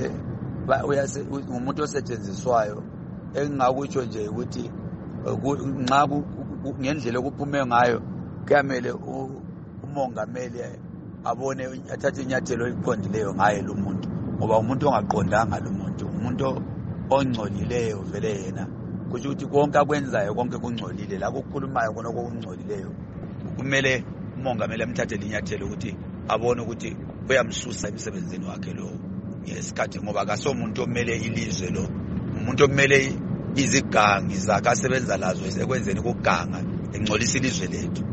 umuntu osetshenziswayo engingakutsho nje ukuthi nxa ngendlela okuphume ngayo kuyamele umongameli abone athathe inyathelo eliqondileyo ngaye lo muntu, ngoba umuntu ongaqondanga lo muntu umuntu ongcolileyo vele yena kusho ukuthi konke akwenzayo konke kungcolile, la kukhulumayo khona okungcolileyo kumele umongameli amthathe inyathelo ukuthi abone ukuthi uyamsusa emsebenzini wakhe lo ngesikhathi, ngoba akasomuntu omele ilizwe lo, umuntu omele izigangi zakhe asebenza lazo esekwenzeni ukuganga engcolisa ilizwe lethu.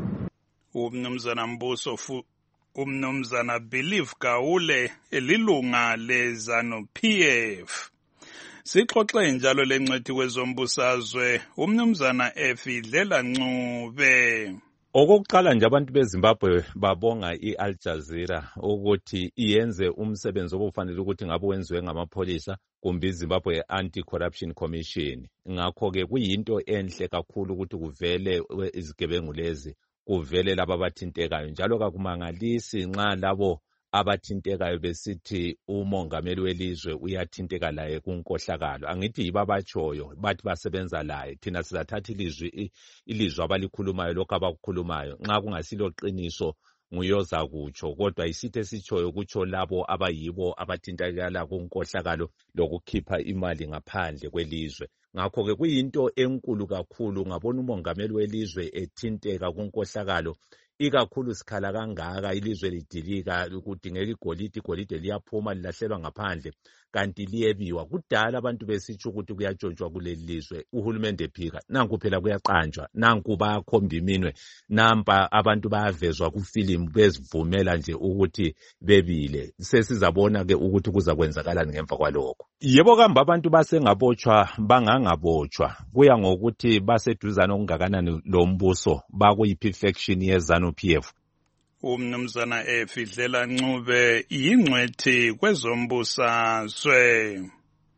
Umnumzana Believe Gawule elilunga leZANU-PF. Sixoxe njalo lencwethi kwezombusazwe umnumzana Efidlela Ncube. Okokuqala nje abantu beZimbabwe babonga iAl Jazeera ukuthi iyenze umsebenzi obufanele ukuthi ngabe wenziwe ngamapholisa kumbe iZimbabwe Anti-Corruption Commission. Ngakho-ke kuyinto enhle kakhulu ukuthi kuvele izigebengu lezi, kuvele laba abathintekayo, njalo kakumangalisi nxa labo abathintekayo besithi umongameli welizwe uyathinteka laye kunkohlakalo. Angithi yibo abatshoyo bathi basebenza laye, thina sizathatha ilizwi abalikhulumayo lokho abakukhulumayo. Nxa kungasilo qiniso nguyoza kutsho, kodwa isithi esitshoyo kutsho labo abayibo abathintekala kunkohlakalo lokukhipha imali ngaphandle kwelizwe. Ngakho-ke kuyinto enkulu kakhulu ngabona umongameli welizwe ethinteka kunkohlakalo, ikakhulu sikhala kangaka ilizwe lidilika kudingeka igolide liyaphuma lilahlelwa ngaphandle kanti liyebiwa. Kudala abantu besitsho ukuthi kuyatshontshwa kuleli lizwe, uhulumende ephika nanku phela kuyaqanjwa, nanku bayakhomba iminwe, nampa abantu bayavezwa kufilimu bezivumela nje ukuthi bebile. Sesizabona-ke ukuthi kuzakwenzakalani ngemva kwalokho. Yebo kambe abantu basengabotshwa bangangabotshwa, kuya ngokuthi baseduzane okungakanani lombuso bakuyiphi faction yeZANU-PF. Umnumzana Efidlela Ncube yingcwethi kwezombusazwe.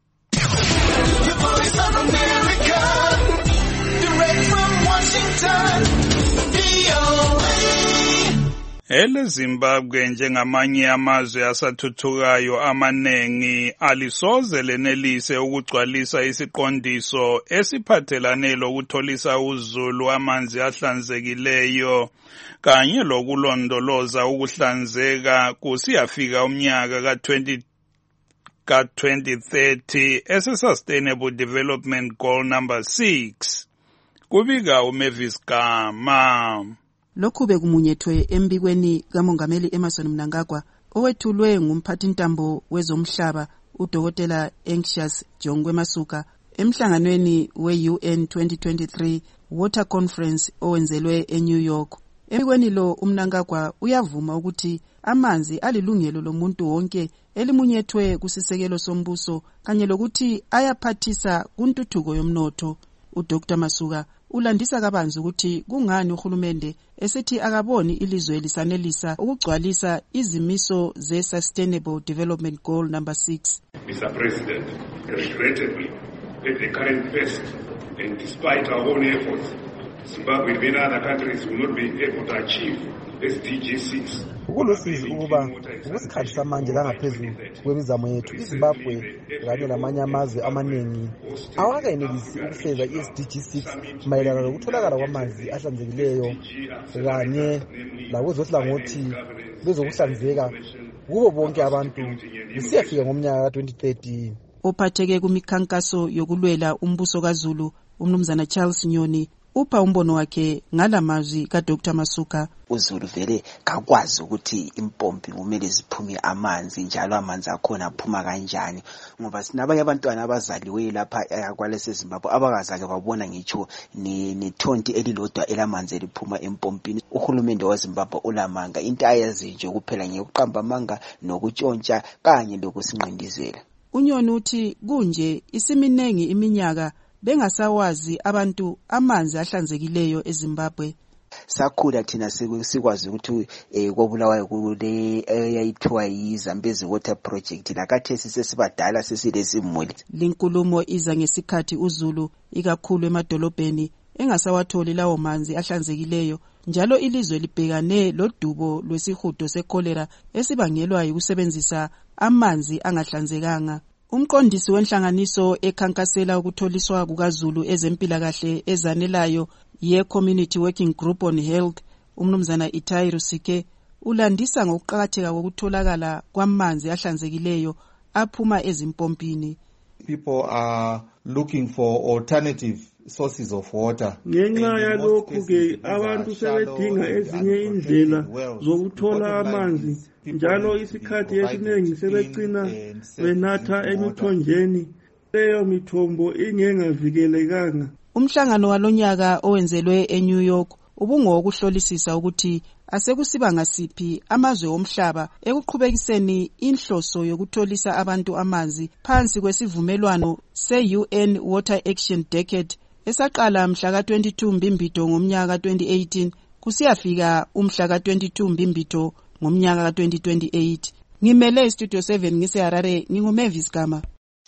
EleZimbabwe njengamanye amazwe asathuthukayo amanengi alisoze lenelise ukugcwalisa isiqondiso esiphathelane lokutholisa uzulu amanzi ahlanzekileyo kanye lokulondoloza ukuhlanzeka kusiyafika umnyaka ka-2030 ese-Sustainable Development Goal number 6. Kubika uMavis Gama. Lokhu bekumunyethwe embikweni kaMongameli Emmerson Mnangagwa owethulwe ngumphathintambo wezomhlaba uDokotela Anxious Jongwe Masuka emhlanganweni we-UN 2023 Water Conference owenzelwe eNew York. Embikweni lo uMnangagwa uyavuma ukuthi amanzi alilungelo lomuntu wonke elimunyethwe kusisekelo sombuso kanye lokuthi ayaphathisa kuntuthuko yomnotho. uDr Masuka ulandisa kabanzi ukuthi kungani uhulumende esithi akaboni ilizwe lisanelisa ukugcwalisa izimiso ze-Sustainable Development Goal number 6. Mr. President, regrettably, at the current pace and despite our own efforts, Zimbabwe and other countries will not be able to achieve SDG 6. Ukulusizi ukuba ukusikhathi samanje langaphezulu kwemizamo yethu iZimbabwe kanye namanye amazwe amaningi awakayenelisi ukufeza i-SDG 6 mayelana lokutholakala kwamanzi ahlanzekileyo kanye lakuzohlangothi bezokuhlanzeka kubo bonke abantu kusiyafika ngomnyaka ka-2013. Ophatheke kumikhankaso yokulwela umbuso kaZulu umnumzana Charles Nyoni upha umbono wakhe ngalamazwi kaDr Masuka. uZulu vele kakwazi ukuthi impompi kumele ziphume amanzi, njalo amanzi akhona aphuma kanjani, ngoba sinabanye abantwana abazaliwe lapha kwalesi Zimbabwe abakazake babona ngitsho nethonti elilodwa elamanzi eliphuma empompini. Uhulumende waZimbabwe ulamanga, into ayazi nje kuphela ngekuqamba amanga nokutshontsha kanye lokusinqindizela. Unyoni uthi kunje isiminengi iminyaka bengasawazi abantu amanzi ahlanzekileyo eZimbabwe. Sakhula thina sikwazi ukuthi kobulawayo kule eyayithiwa yiZambezi Water Project, lakathesi sesibadala sesilezimuli. Linkulumo iza ngesikhathi uZulu ikakhulu emadolobheni engasawatholi lawo manzi ahlanzekileyo, njalo ilizwe libhekane lodubo lwesihudo sekolera esibangelwa yikusebenzisa amanzi angahlanzekanga. Umqondisi wenhlanganiso ekhankasela ukutholiswa kukaZulu ezempilakahle ezanelayo ye-Community Working Group on Health, umnumzana Itai Rusike, ulandisa ngokuqakatheka kokutholakala kwamanzi ahlanzekileyo aphuma ezimpompini. People are looking for alternative sources of water. Ngenxa yalokhu ke abantu sebedinga ezinye indlela zokuthola amanzi, njalo isikhathi esiningi sebegcina benatha emithonjeni, leyo mithombo ingengavikelekanga. Umhlangano walonyaka owenzelwe eNew York ubungowokuhlolisisa ukuthi asekusiba ngasiphi amazwe omhlaba ekuqhubekiseni inhloso yokutholisa abantu amanzi phansi kwesivumelwano se-UN Water Action Decade esaqala mhla ka-22 Mbimbito ngomnyaka ka-2018 kusiyafika umhla ka-22 Mbimbito ngomnyaka ka-2028. Ngimele iStudio 7 ngiseHarare, nginguMavis Gama.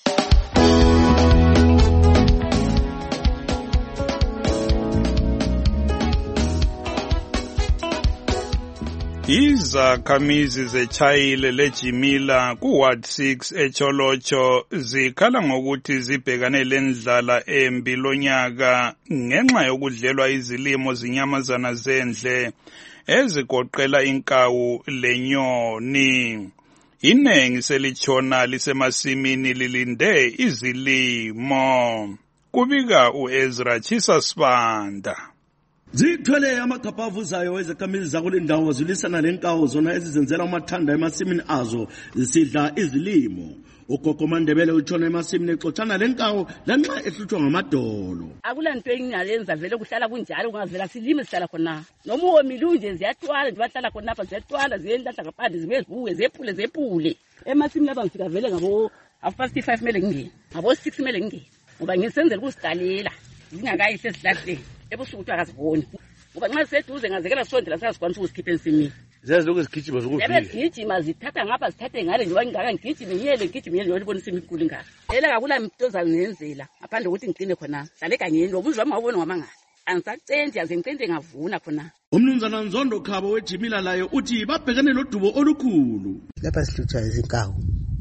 Izakhamizi zeChayile leJimila kuWard 6 eCholocho zikhala ngokuthi zibhekane lendlala embi lonyaka ngenxa yokudlelwa izilimo zinyamazana zendle ezigoqela inkawu lenyoni. Inengi selitshona lisemasimini lilinde izilimo. Kubika uEzra Chisasibanda. Zithwele amagabha avuzayo wezakhamizi zakule ndawo zilisana lenkawu zona ezizenzela umathanda emasimini azo zisidla izilimo. Ugogo Mandebele utshona emasimini exoxana lenkawu lanxa ehluthwa ngamadolo. Akulanto engingalenza vele kuhlala kunjalo kungavela silime sihlala khona. Noma uwomile unje ziyatwala ndibahlala khona lapha ziyatwala ziyendahla ngaphandle zibezibuke zephule. Emasimini lapha ngifika vele ngabo 55 mele ngingene. Ngabo 6 mele ngingene. Ngoba ngisenzela ukusidalela. Ngingakayihle sihlahle. Ebusuku akaziboni ngoba nxa seduze ngazekela sondela sasikwanisa ukusikhipha ensimini ziyazi lokho zigijima zokufika ebegijima zithatha ngapha zithathe ngale nje wangaka ngigijime ngiyele ngibona isimi inkulu ngaka ela akula muntu ozangenzela ngaphandle ukuthi ngicine khona hlale kanyeni lobuzo wami ngawubona ngamanga angisacente yaze ngicente ngavuna khona. Umnumzana Nzondo Khabo weJimila layo uthi babhekane lodubo olukhulu lapha sihlutshwa izinkawu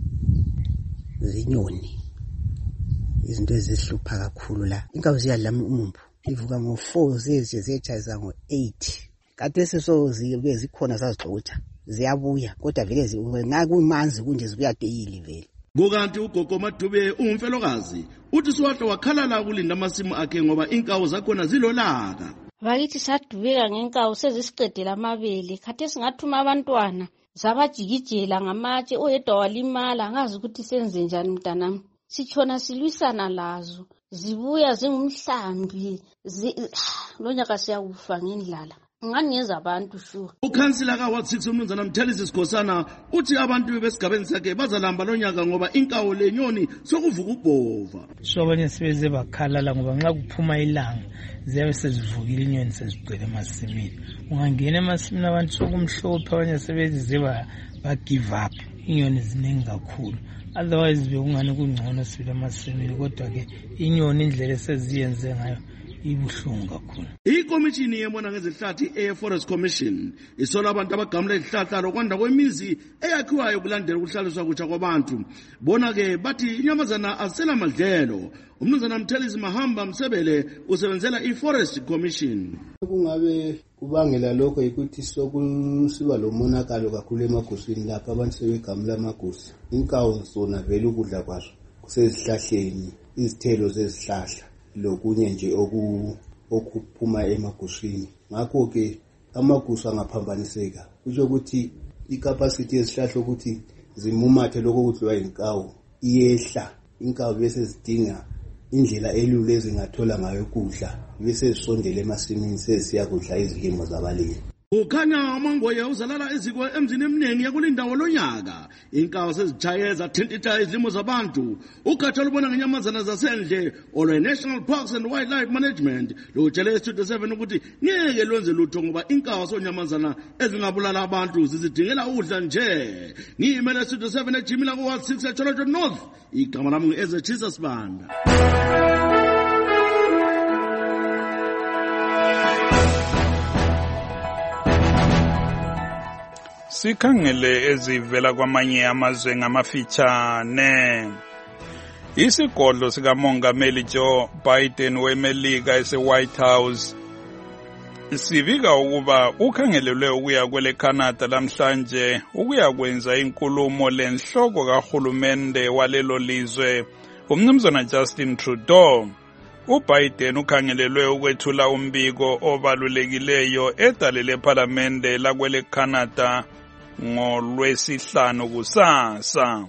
zinyoni izinto ezihlupha kakhulu la inkawu ziyadla umumbu ivuka ngo4 ziyetshayisa ngo8 kade sesozibe zikhona sazixotsha ziyabuya kodwa vele ngakumanzi kunje zibuya deyili vele. Kukanti ugogo Madube ungumfelokazi uthi siwahle wakhalala kulinda amasimu akhe ngoba inkawu zakhona zilolaka. Bakithi sadubeka ngenkawu sezisiqedela amabele kade singathuma abantwana zabajikijela ngamatshe oyedwa walimala ngazi ukuthi senze njani mntanami. Sichona silwisana lazo zibuya zingumhlambi lonyaka siyakufa ngendlala ngangeza abantu shu. Ukhansila kaWard 6 umnumzana Mthelisi Sikhosana uthi abantu besigabeni sakhe bazalamba lonyaka ngoba inkawu lenyoni sokuvuka ubhova. Abanye sebeze bakhalala ngoba nxa kuphuma ilanga ziyabe sezivukile inyoni sezigcwele emasimini. Ungangena emasimini abantu sokumhlophe abanye sebeze ba give up. Inyoni ziningi kakhulu. Otherwise bekungani kungcono sibile emasimini kodwa ke inyoni indlela eseziyenze ngayo ibuhlungu kakhulu. Ikomishini yebona ngezihlathi eForest Commission isola abantu abagamula izihlahla lokwanda kwemizi eyakhiwayo kulandela ukuhlaliswa kutsha kwabantu. Bona ke bathi inyamazana asela madlelo. Umnumzana Mthelisi Mahamba Msebele usebenzela iForest Commission. Kungabe kubangela lokho ukuthi sokusiba lomonakalo kakhulu emaguswini lapha abantu sebegamula amagusu. Inkawu zona vele ukudla kwazo kusezihlahleni, izithelo zezihlahla lokunye nje okuphuma emaguswini. Ngakho-ke amagusu angaphambaniseka. Kusho ukuthi icapacity yezihlahla ukuthi zimumathe lokho kudliwa inkawu iyehla. Inkawu bese zidinga indlela elula ezingathola ngayo ukudla bese zisondele emasimini sesiya kudla izilimo zabalimi. Ukhanya amangoye uzalala eziko emzini eminingi yakulindawo lonyaka. Inkawu sezitshaye zathintitha izilimo zabantu. Ugatsha lubona ngenyamazana zasendle olwe National Parks and Wildlife Management lutshele Studio 7 ukuthi ngeke lwenze lutho ngoba inkawu sonyamazana ezingabulala abantu zizidingela udla nje. Ngiyimele Studio 7 ejimila ku Ward 6 eCholotsho North. Igama lami ngu-Ezechisa Sibanda. Sikhangele ezivela kwamanye amazwe ngamafitshane. Isigodlo sikamongameli Joe Biden weMelika ese-White House sibika ukuba ukhangelelwe ukuya kwele Canada lamhlanje ukuya kwenza inkulumo lenhloko kahulumende walelo lizwe umnumzana Justin Trudeau. UBiden ukhangelelwe ukwethula umbiko obalulekileyo edale lePhalamende lakwele Canada ngoLwesihlanu kusasa.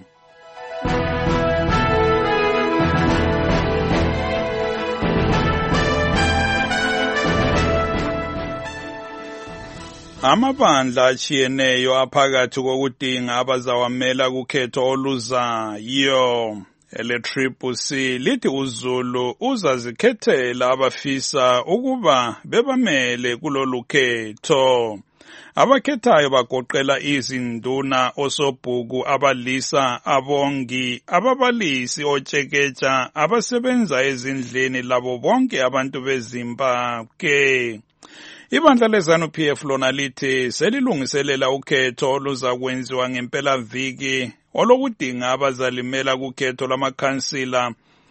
Amabandla achiyeneyo aphakathi kokudinga abazawamela kukhetho oluzayo. Ele-Triple-C lithi uZulu uzazikhethela abafisa ukuba bebamele kulolu khetho. Abakhethayo bagoqela izinduna, osobhuku, abalisa, abongi, ababalisi, otsheketsha, abasebenza ezindlini labo bonke abantu beZimbabwe. Ibandla leZANU-PF lona lithi selilungiselela ukhetho oluzakwenziwa ngempelaviki olokudinga abazalimela kukhetho lwamakhansila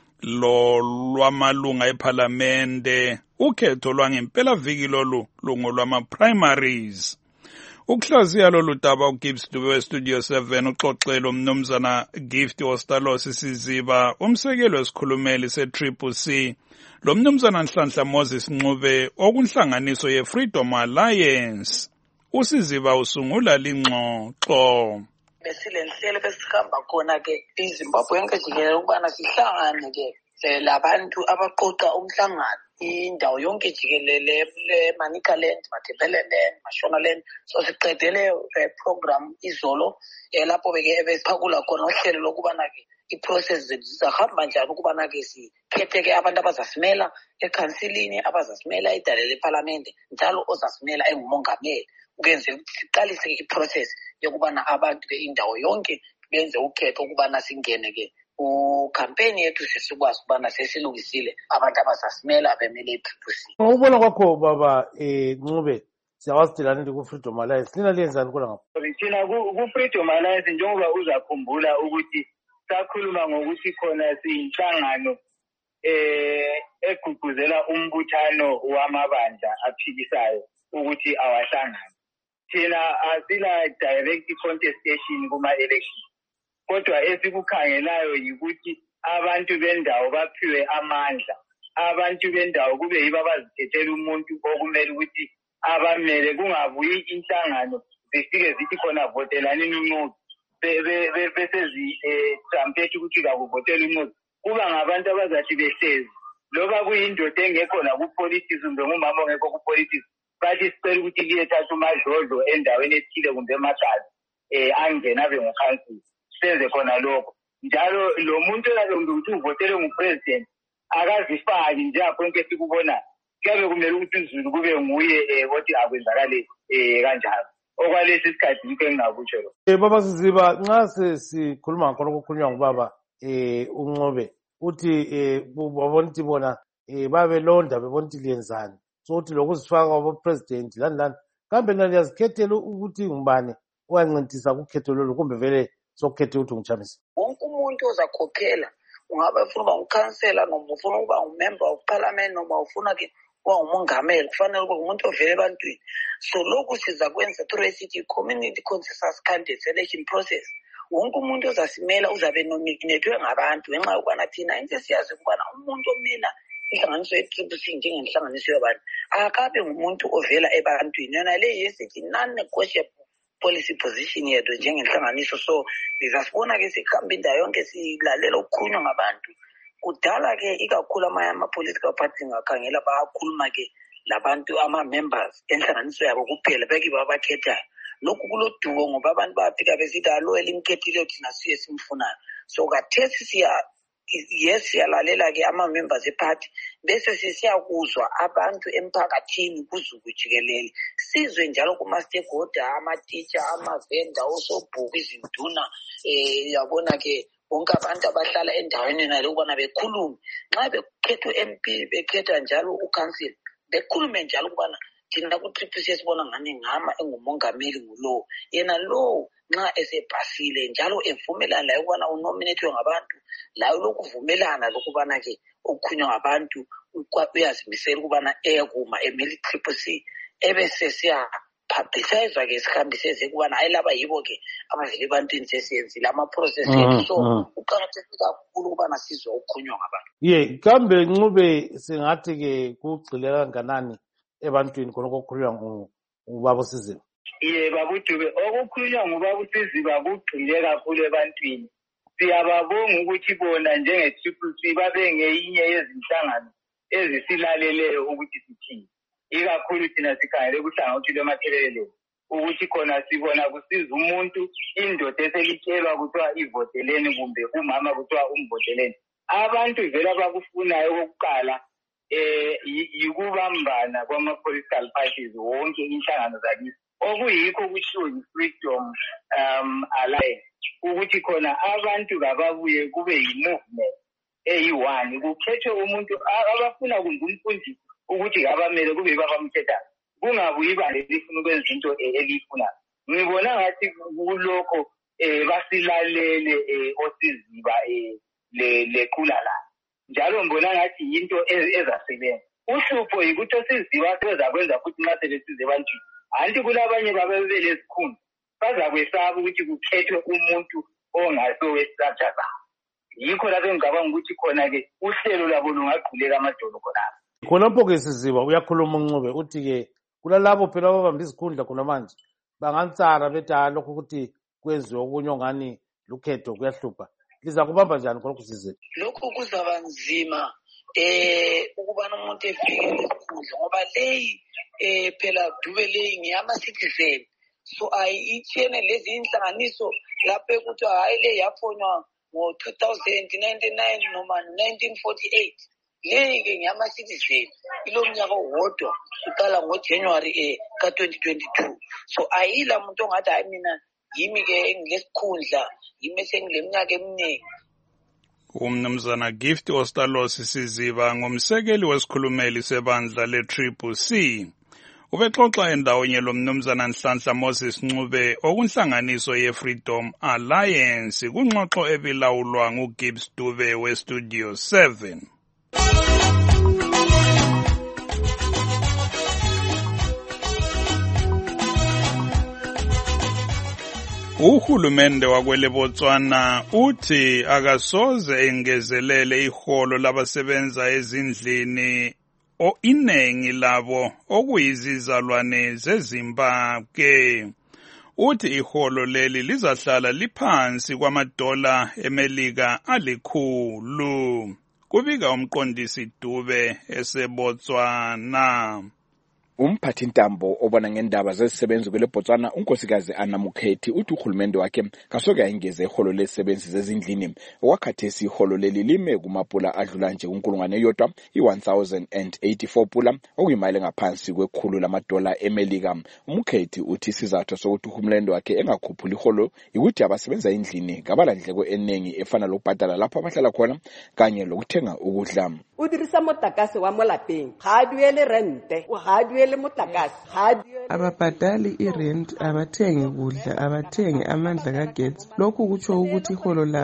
lwamalunga ePhalamende. Ukhetho lwangempelaviki lolu lungolwama-primaries. Ukuhlaziya lolu daba uGibbs Dube weStudio 7 uxoxelo umnumzana Gift Ostalos Siziba, umsekeli wesikhulumeli se-Triple-C, lo mnumzana Nhlanhla Moses Ncube okunhlanganiso ye-Freedom Alliance. Usiziba usungula lingxoxo. Besilenhlelo besihamba khona ke iZimbabwe yonke jikelele ukubana sihlangane ke labantu abaqoqa umhlangano indawo yonke jikelele leManicaland, Matabeleland, Mashonaland. So siqedele program izolo lapho beke besiphakula khona uhlelo lokubana ke iprocess zizahamba njani ukubana ke sikhethe ke abantu abazasimela ekhansilini, abazasimela idale lePhalamende njalo ozasimela engumongameli. Ukwenze siqalise iprocess yokubana abantu ke indawo yonke benze ukhetho ukubana singene ke ucampaign yethu sesikwazi ukubana sesilungisile abantu abazasimela bemele iPPC. Ngokubona kwakho baba Ncube, siyawazidelana ku-Freedom Alliance, lina liyenzani kula ngapha? Thina ku-Freedom Alliance njengoba uzakhumbula ukuthi sakhuluma ngokuthi khona siyinhlangano egqugquzela umbuthano wamabandla aphikisayo ukuthi awahlangane. Thina asila direct contestation kuma-election, kodwa esikukhangelayo yikuthi abantu bendawo baphiwe amandla. Abantu bendawo kube yibo abazikhethela umuntu okumele ukuthi abamele, kungabuyi inhlangano zifike zithi khona votelani umuntu bese zitrampethe ukuthi kakuvotela umuntu. Kuba ngabantu abazathi behlezi loba kuyindoda engekho nakupolitics kumbe ngumama ongekho kupolitics, bathi sicela ukuthi liyethatha umadlodlo endaweni ethile kumbe emagazi angena abe ngukhansila, senze khona lokho. Njalo lo muntu oyabe ukuthi uvotele ngupresident akazifaki njengakho konke sikubona, kuyabe kumele ukuthi uZulu kube nguye othi akwenzakale kanjalo. Okwalesi isikhathi yikho engingakutsho lo. Baba Siziba, nxa sesikhuluma ngakho okukhulunywa ngubaba uNcube uthi babona ukuthi bona babelonda bebona ukuthi liyenzani, so uthi lokuzifaka kwabopresident lani kambe nina liyazikhethela ukuthi ngubani oyancintisa kukhetho lolu kumbe vele sokukhethe ukuthi ngichamisa? Wonke umuntu ozakhokhela, ungabe ufuna ukuba ukhansela noma ufuna ukuba umember of parliament noma ufuna ke uba umongameli, kufanele kube umuntu ovela ebantwini. So lokhu siza kwenza through esithi community consensus candidate selection process. Wonke umuntu ozasimela uzabe nominatwe ngabantu ngenxa yokubana thina into siyazi ukubana umuntu omela inhlanganiso ye-TCC njengenhlanganiso yabantu akabe ngumuntu ovela ebantwini. Yona le yesithi non-negotiable policy position yethu njengenhlanganiso. So sizasibona-ke sikhamba indawo yonke silalela ukukhulunywa ngabantu. Kudala-ke ikakhulu ama-political parties ngakhangela bayakhuluma-ke labantu ama-members enhlanganiso yabo kuphela bekibo abakhethayo. Lokhu kulodumo ngoba abantu bayafika besithi alo elimkhethile thina siye simfunayo. So kathesi siyalalela-ke ama-members eparty bese sisiyakuzwa abantu emphakathini kuzulu jikelele. Sizwe njalo kuma-stakeholder, ama-teacher, ama-vendor, osobhuku, izinduna, yabona-ke bonke abantu abahlala endaweni nale ukubana bekhulume. Nxa bekhethwa MP bekhetha njalo uCouncil bekhulume njalo ukubana thina ku-TCC sibona ngani ngama engumongameli ngulowo. Yena lowo nxa esebhasile njalo evumelana layo ukubana unominethwe ngabantu layo lokuvumelana lokubana-ke okukhulunywa ngabantu uyazimisela ukubana eyekuma emeli i-TCC ebese siyapublicize-ke sihambiseze ukubana hayi laba yibo-ke abavele ebantwini sesiyenzile ama-process ethu. So uqakatheke kakhulu ukubana sizwe okukhulunywa ngabantu. Kambe Ncube singathi-ke kugxile kanganani ebantwini khonokho okukhulunywa ngubaba uSiziba? Baba uDube, okukhulunywa ngubaba uSiziba kugxile kakhulu ebantwini. Siyababonga ukuthi bona njenge-TCC babe ngeyinye yezinhlangano ezisilaleleyo ukuthi sithini. Ikakhulu thina sikhangele kuhlangothi lweMakerere ukuthi khona sibona kusiza umuntu indoda eselitshelwa kuthiwa ivoteleni kumbe umama kuthiwa umvoteleni. Abantu vele abakufunayo okokuqala yikubambana kwama-political parties wonke inhlangano zakithi okuyikho kushiwo yi-Freedom Alliance ukuthi khona abantu kababuye kube yi-movement eyi-one kukhethwe umuntu abafuna kumbe umfundisi ukuthi kabamele kube babamkhethayo kungabuyi ibandla elifuna ukwenza into eliyifunayo. Ngibona ngathi kulokho basilalele oSiziba lequla la njalo ngibona ngathi yinto ezasebenza. Uhlupho yikuthi oSiziba sezakwenza futhi nxa selesize ebantwini anti kulabanye babebele ezikhundla bazakwesaba ukuthi kukhethwe umuntu ongasowesatha zabo. Yikho lapho engicabanga ukuthi khona-ke uhlelo lwabo lungagquleka amadolo khonapho. Khonapho-ke Siziba uyakhuluma uNcube uthi-ke kulalabo phela ababamba izikhundla khona manje bangansara bethi lokho ukuthi kwenziwe okunye ongani lukhetho kuyahlupha. Liza kubamba njani khonokho Siziba? Lokhu kuzaba nzima ukubana umuntu efike lesikhundla ngoba leyi phela Dube leyi ngeyama-citizen. So ayitshene lezi inhlanganiso lapho ukuthi hayi le yafonywa ngo-2099 noma 1948. Leyi-ke ngeyama-citizen ilomnyaka owodwa uqala ngoJanuwari ka-2022. So ayila muntu ongathi hayi mina yimi-ke engilesikhundla yimi esengileminyaka eminingi. Umnumzana Gift Ostalos Siziba ngumsekeli wesikhulumeli sebandla le-TCC. Ubexoxa endawonye lo mnumzana Nhlanhla Moses Ncube okunhlanganiso ye-Freedom Alliance kungxoxo ebilawulwa nguGibbs Dube we-Studio 7. Uhulumende wakwele Botswana uthi akasoze engezelele iholo labasebenza ezindlini inengi labo okuyizizalwane zeZimbabwe. Uthi iholo leli lizahlala liphansi kwamadola eMelika alikhulu. Kubika umqondisi Dube eseBotswana. Umphathintambo obona ngendaba zezisebenzi kwele Botswana unkosikazi Anna Mukhethi uthi uhulumende wakhe kasoke ayingeze iholo lezisebenzi zezindlini wakhathesi iholo leli lime kumapula adlula nje unkulungwane yodwa i-1084 pula okuyimayile ngaphansi kwekhulu lamadola eMelika. Mukhethi uthi isizathu sokuthi uhulumende wakhe engakhuphuli iholo ukuthi abasebenza endlini kabalandleko enengi efana lokubhadala lapho abahlala khona kanye lokuthenga ukudla. O dirisa motlakase wa mo lapeng ga a duele rente ga a duele motlakase ga a duele ababhadali irent abathengi kudla abathengi amandla kagetsi lokhu kutsho ukuthi iholo labo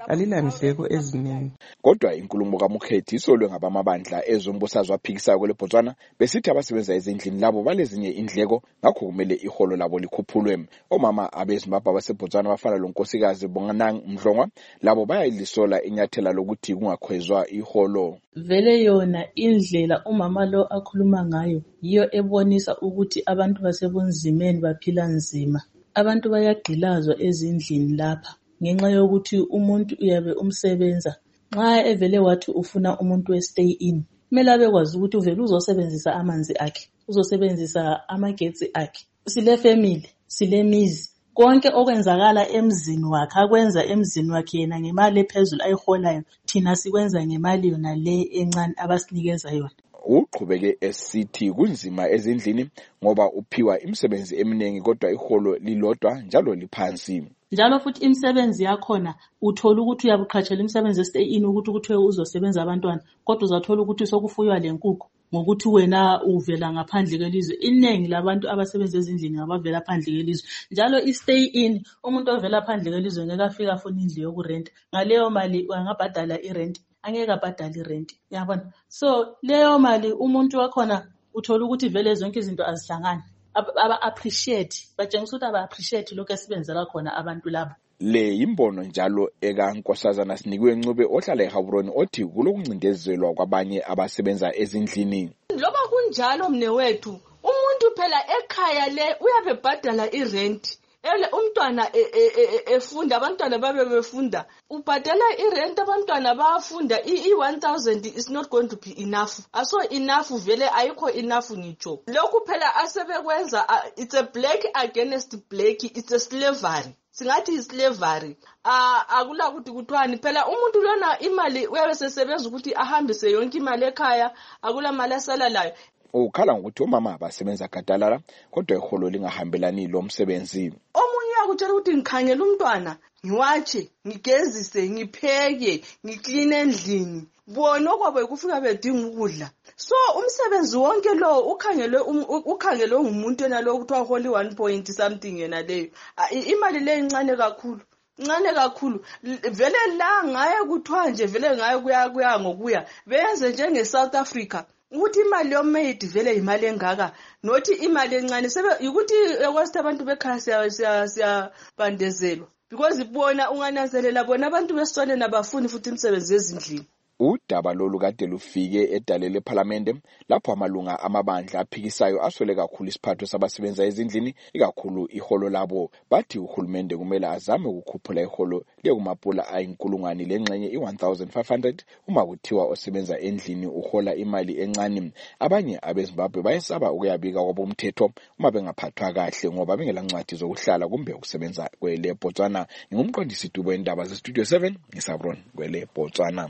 alinandleko eziningi. Kodwa inkulumo kaMukhethi isolwe ngabamabandla ezombusazwe aphikisayo kwele Botswana besithi abasebenza ezindlini labo balezinye indleko ngakho kumele iholo labo likhuphulwe. Omama abeZimbabwe baseBotswana bafana lo Nkosikazi Bonganang Mdlongwa labo bayalisola inyathela lokuthi kungakhwezwa iholo. Vele yona indlela umama lo akhuluma ngayo yiyo ebonisa ukuthi abantu basebunzimeni baphila nzima. Abantu bayagqilazwa ezindlini lapha ngenxa yokuthi umuntu uyabe umsebenza. Nxa evele wathi ufuna umuntu we-stay in, kumele abekwazi ukuthi uvele uzosebenzisa amanzi akhe, uzosebenzisa amagetsi akhe. Sile family, sile mizi, konke okwenzakala emzini wakhe akwenza emzini wakhe yena ngemali ephezulu ayiholayo, thina sikwenza ngemali yona le encane abasinikeza yona. Uqhubeke esithi kunzima ezindlini ngoba uphiwa imisebenzi eminingi kodwa iholo lilodwa njalo liphansi. Njalo futhi imisebenzi yakhona uthola ukuthi uyabuqhatshela imisebenzi estay in ukuthi kuthiwe uzosebenza abantwana, kodwa uzathola ukuthi sokufuywa lenkukhu ngokuthi wena uvela ngaphandle kwelizwe. Iningi labantu abasebenza ezindlini ngabavela phandle kwelizwe. Njalo istay in umuntu ovela phandle kwelizwe ngeke afika afuna indlu yokurenta. Ngaleyo mali angabhadala irent, angeke abhadala irent. Yabona? So leyo mali umuntu wakhona uthola ukuthi vele zonke izinto azihlangani. Aba-appreciate, batshengisa ukuthi aba-appreciate lokho esibenzela khona abantu labo. Le imbono njalo ekaNkosazana Sinikwe Ncube ohlala eGaborone othi kulokuncindezelwa kwabanye abasebenza ezindlini. Loba kunjalo mnewethu, umuntu phela ekhaya le uyabe bhadala irent. Umntwana efunda, abantwana babe befunda, ubhadala irent, abantwana bayafunda. I-1000 is not going to be enough. Aso enough vele ayikho enough ngitsho. Lokhu phela asebekwenza, it's a black against black, it's a slavery. Singathi islavery. Akula ukuthi kuthiwani phela umuntu lona imali uyabe sesebenza ukuthi ahambise yonke imali ekhaya, akula mali asalalayo. Ukhala ngokuthi omama abasebenza gadalala kodwa iholo lingahambelani lo msebenzi. Omunye uyakutshela ukuthi ngikhangela umntwana, ngiwatshe, ngigezise, ngipheke, ngiclean endlini. Bona okwabo kufika bedinga ukudla. So umsebenzi wonke lo ukhangelwe ngumuntu yena lo kuthiwa holi 1 point something yena leyo. Imali le incane kakhulu. Ncane kakhulu. Vele la ngaye kuthiwa nje vele ngaye kuya ngokuya. Benze njenge South Africa. Ukuthi imali yomaid vele imali engaka, nothi imali encane ukuthi ekwazi abantu bekhaya siyabandezelwa because ibona ungananzelela bona abantu besitwane nabafuni futhi imisebenzi ezindlini. Udaba lolu kade lufike edalele eParliament lapho amalunga amabandla aphikisayo aswele kakhulu isiphatho sabasebenza ezindlini ikakhulu iholo labo. Bathi uhulumende kumele azame ukukhuphula iholo lekumapula ayinkulungwane lengxenye i-1500 uma kuthiwa osebenza endlini uhola imali encane. Abanye abeZimbabwe bayesaba ukuyabika kwabomthetho uma bengaphathwa kahle ngoba bengelancwadi zokuhlala kumbe ukusebenza kwele Botswana. Ngumqondisi Dubo endaba zeStudio 7 ngeSabron kwele Botswana.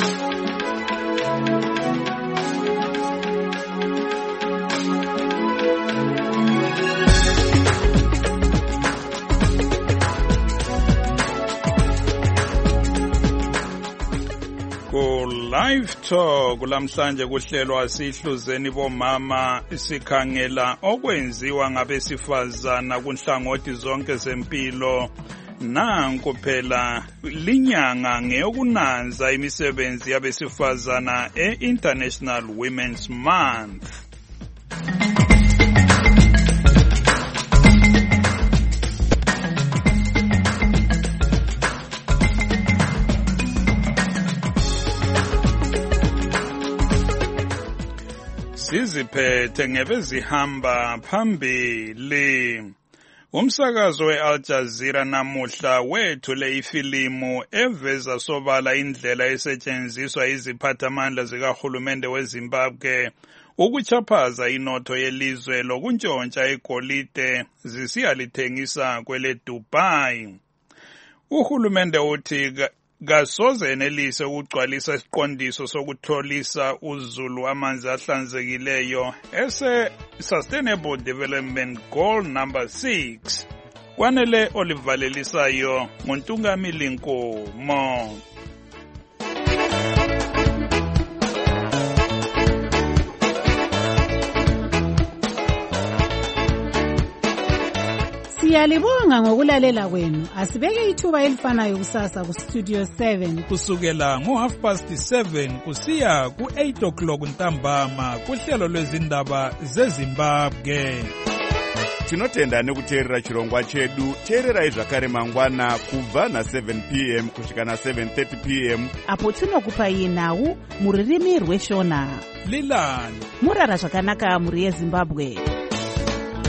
Live Talk lamhlanje kuhlelwa sihluzeni bomama isikhangela okwenziwa ngabesifazana kunhlangothi zonke zempilo. Nanku phela linyanga ngeyokunanza imisebenzi yabesifazana e-International Women's Month. Siziphethe ngebezihamba phambili. Umsakazo we-Al Jazeera namuhla wethule ifilimu eveza sobala indlela esetshenziswa iziphathamandla zikahulumende weZimbabwe ukuchaphaza inotho yelizwe lokuntshontsha igolide zisiyalithengisa kwele Dubai. Uhulumende uthi kasoze enelise ukugcwalisa isiqondiso sokutholisa uzulu amanzi ahlanzekileyo ese-Sustainable Development Goal number 6. Kwanele olivalelisayo nguNtungamili Nkomo. Siyalibonga ngokulalela kwenu. Asibeke ithuba elifanayo kusasa ku Studio 7 kusukela ngo7:30 kusiya ku8 ntambama kuhlelo lwezindaba zeZimbabwe. Tinotenda nekuteerera chirongwa chedu. Teererai zvakare mangwana kubva na7 p.m. kusvika na7:30 p.m. apo tinokupai nhau muririmi rweshona. Lilani murara zvakanaka muri yeZimbabwe.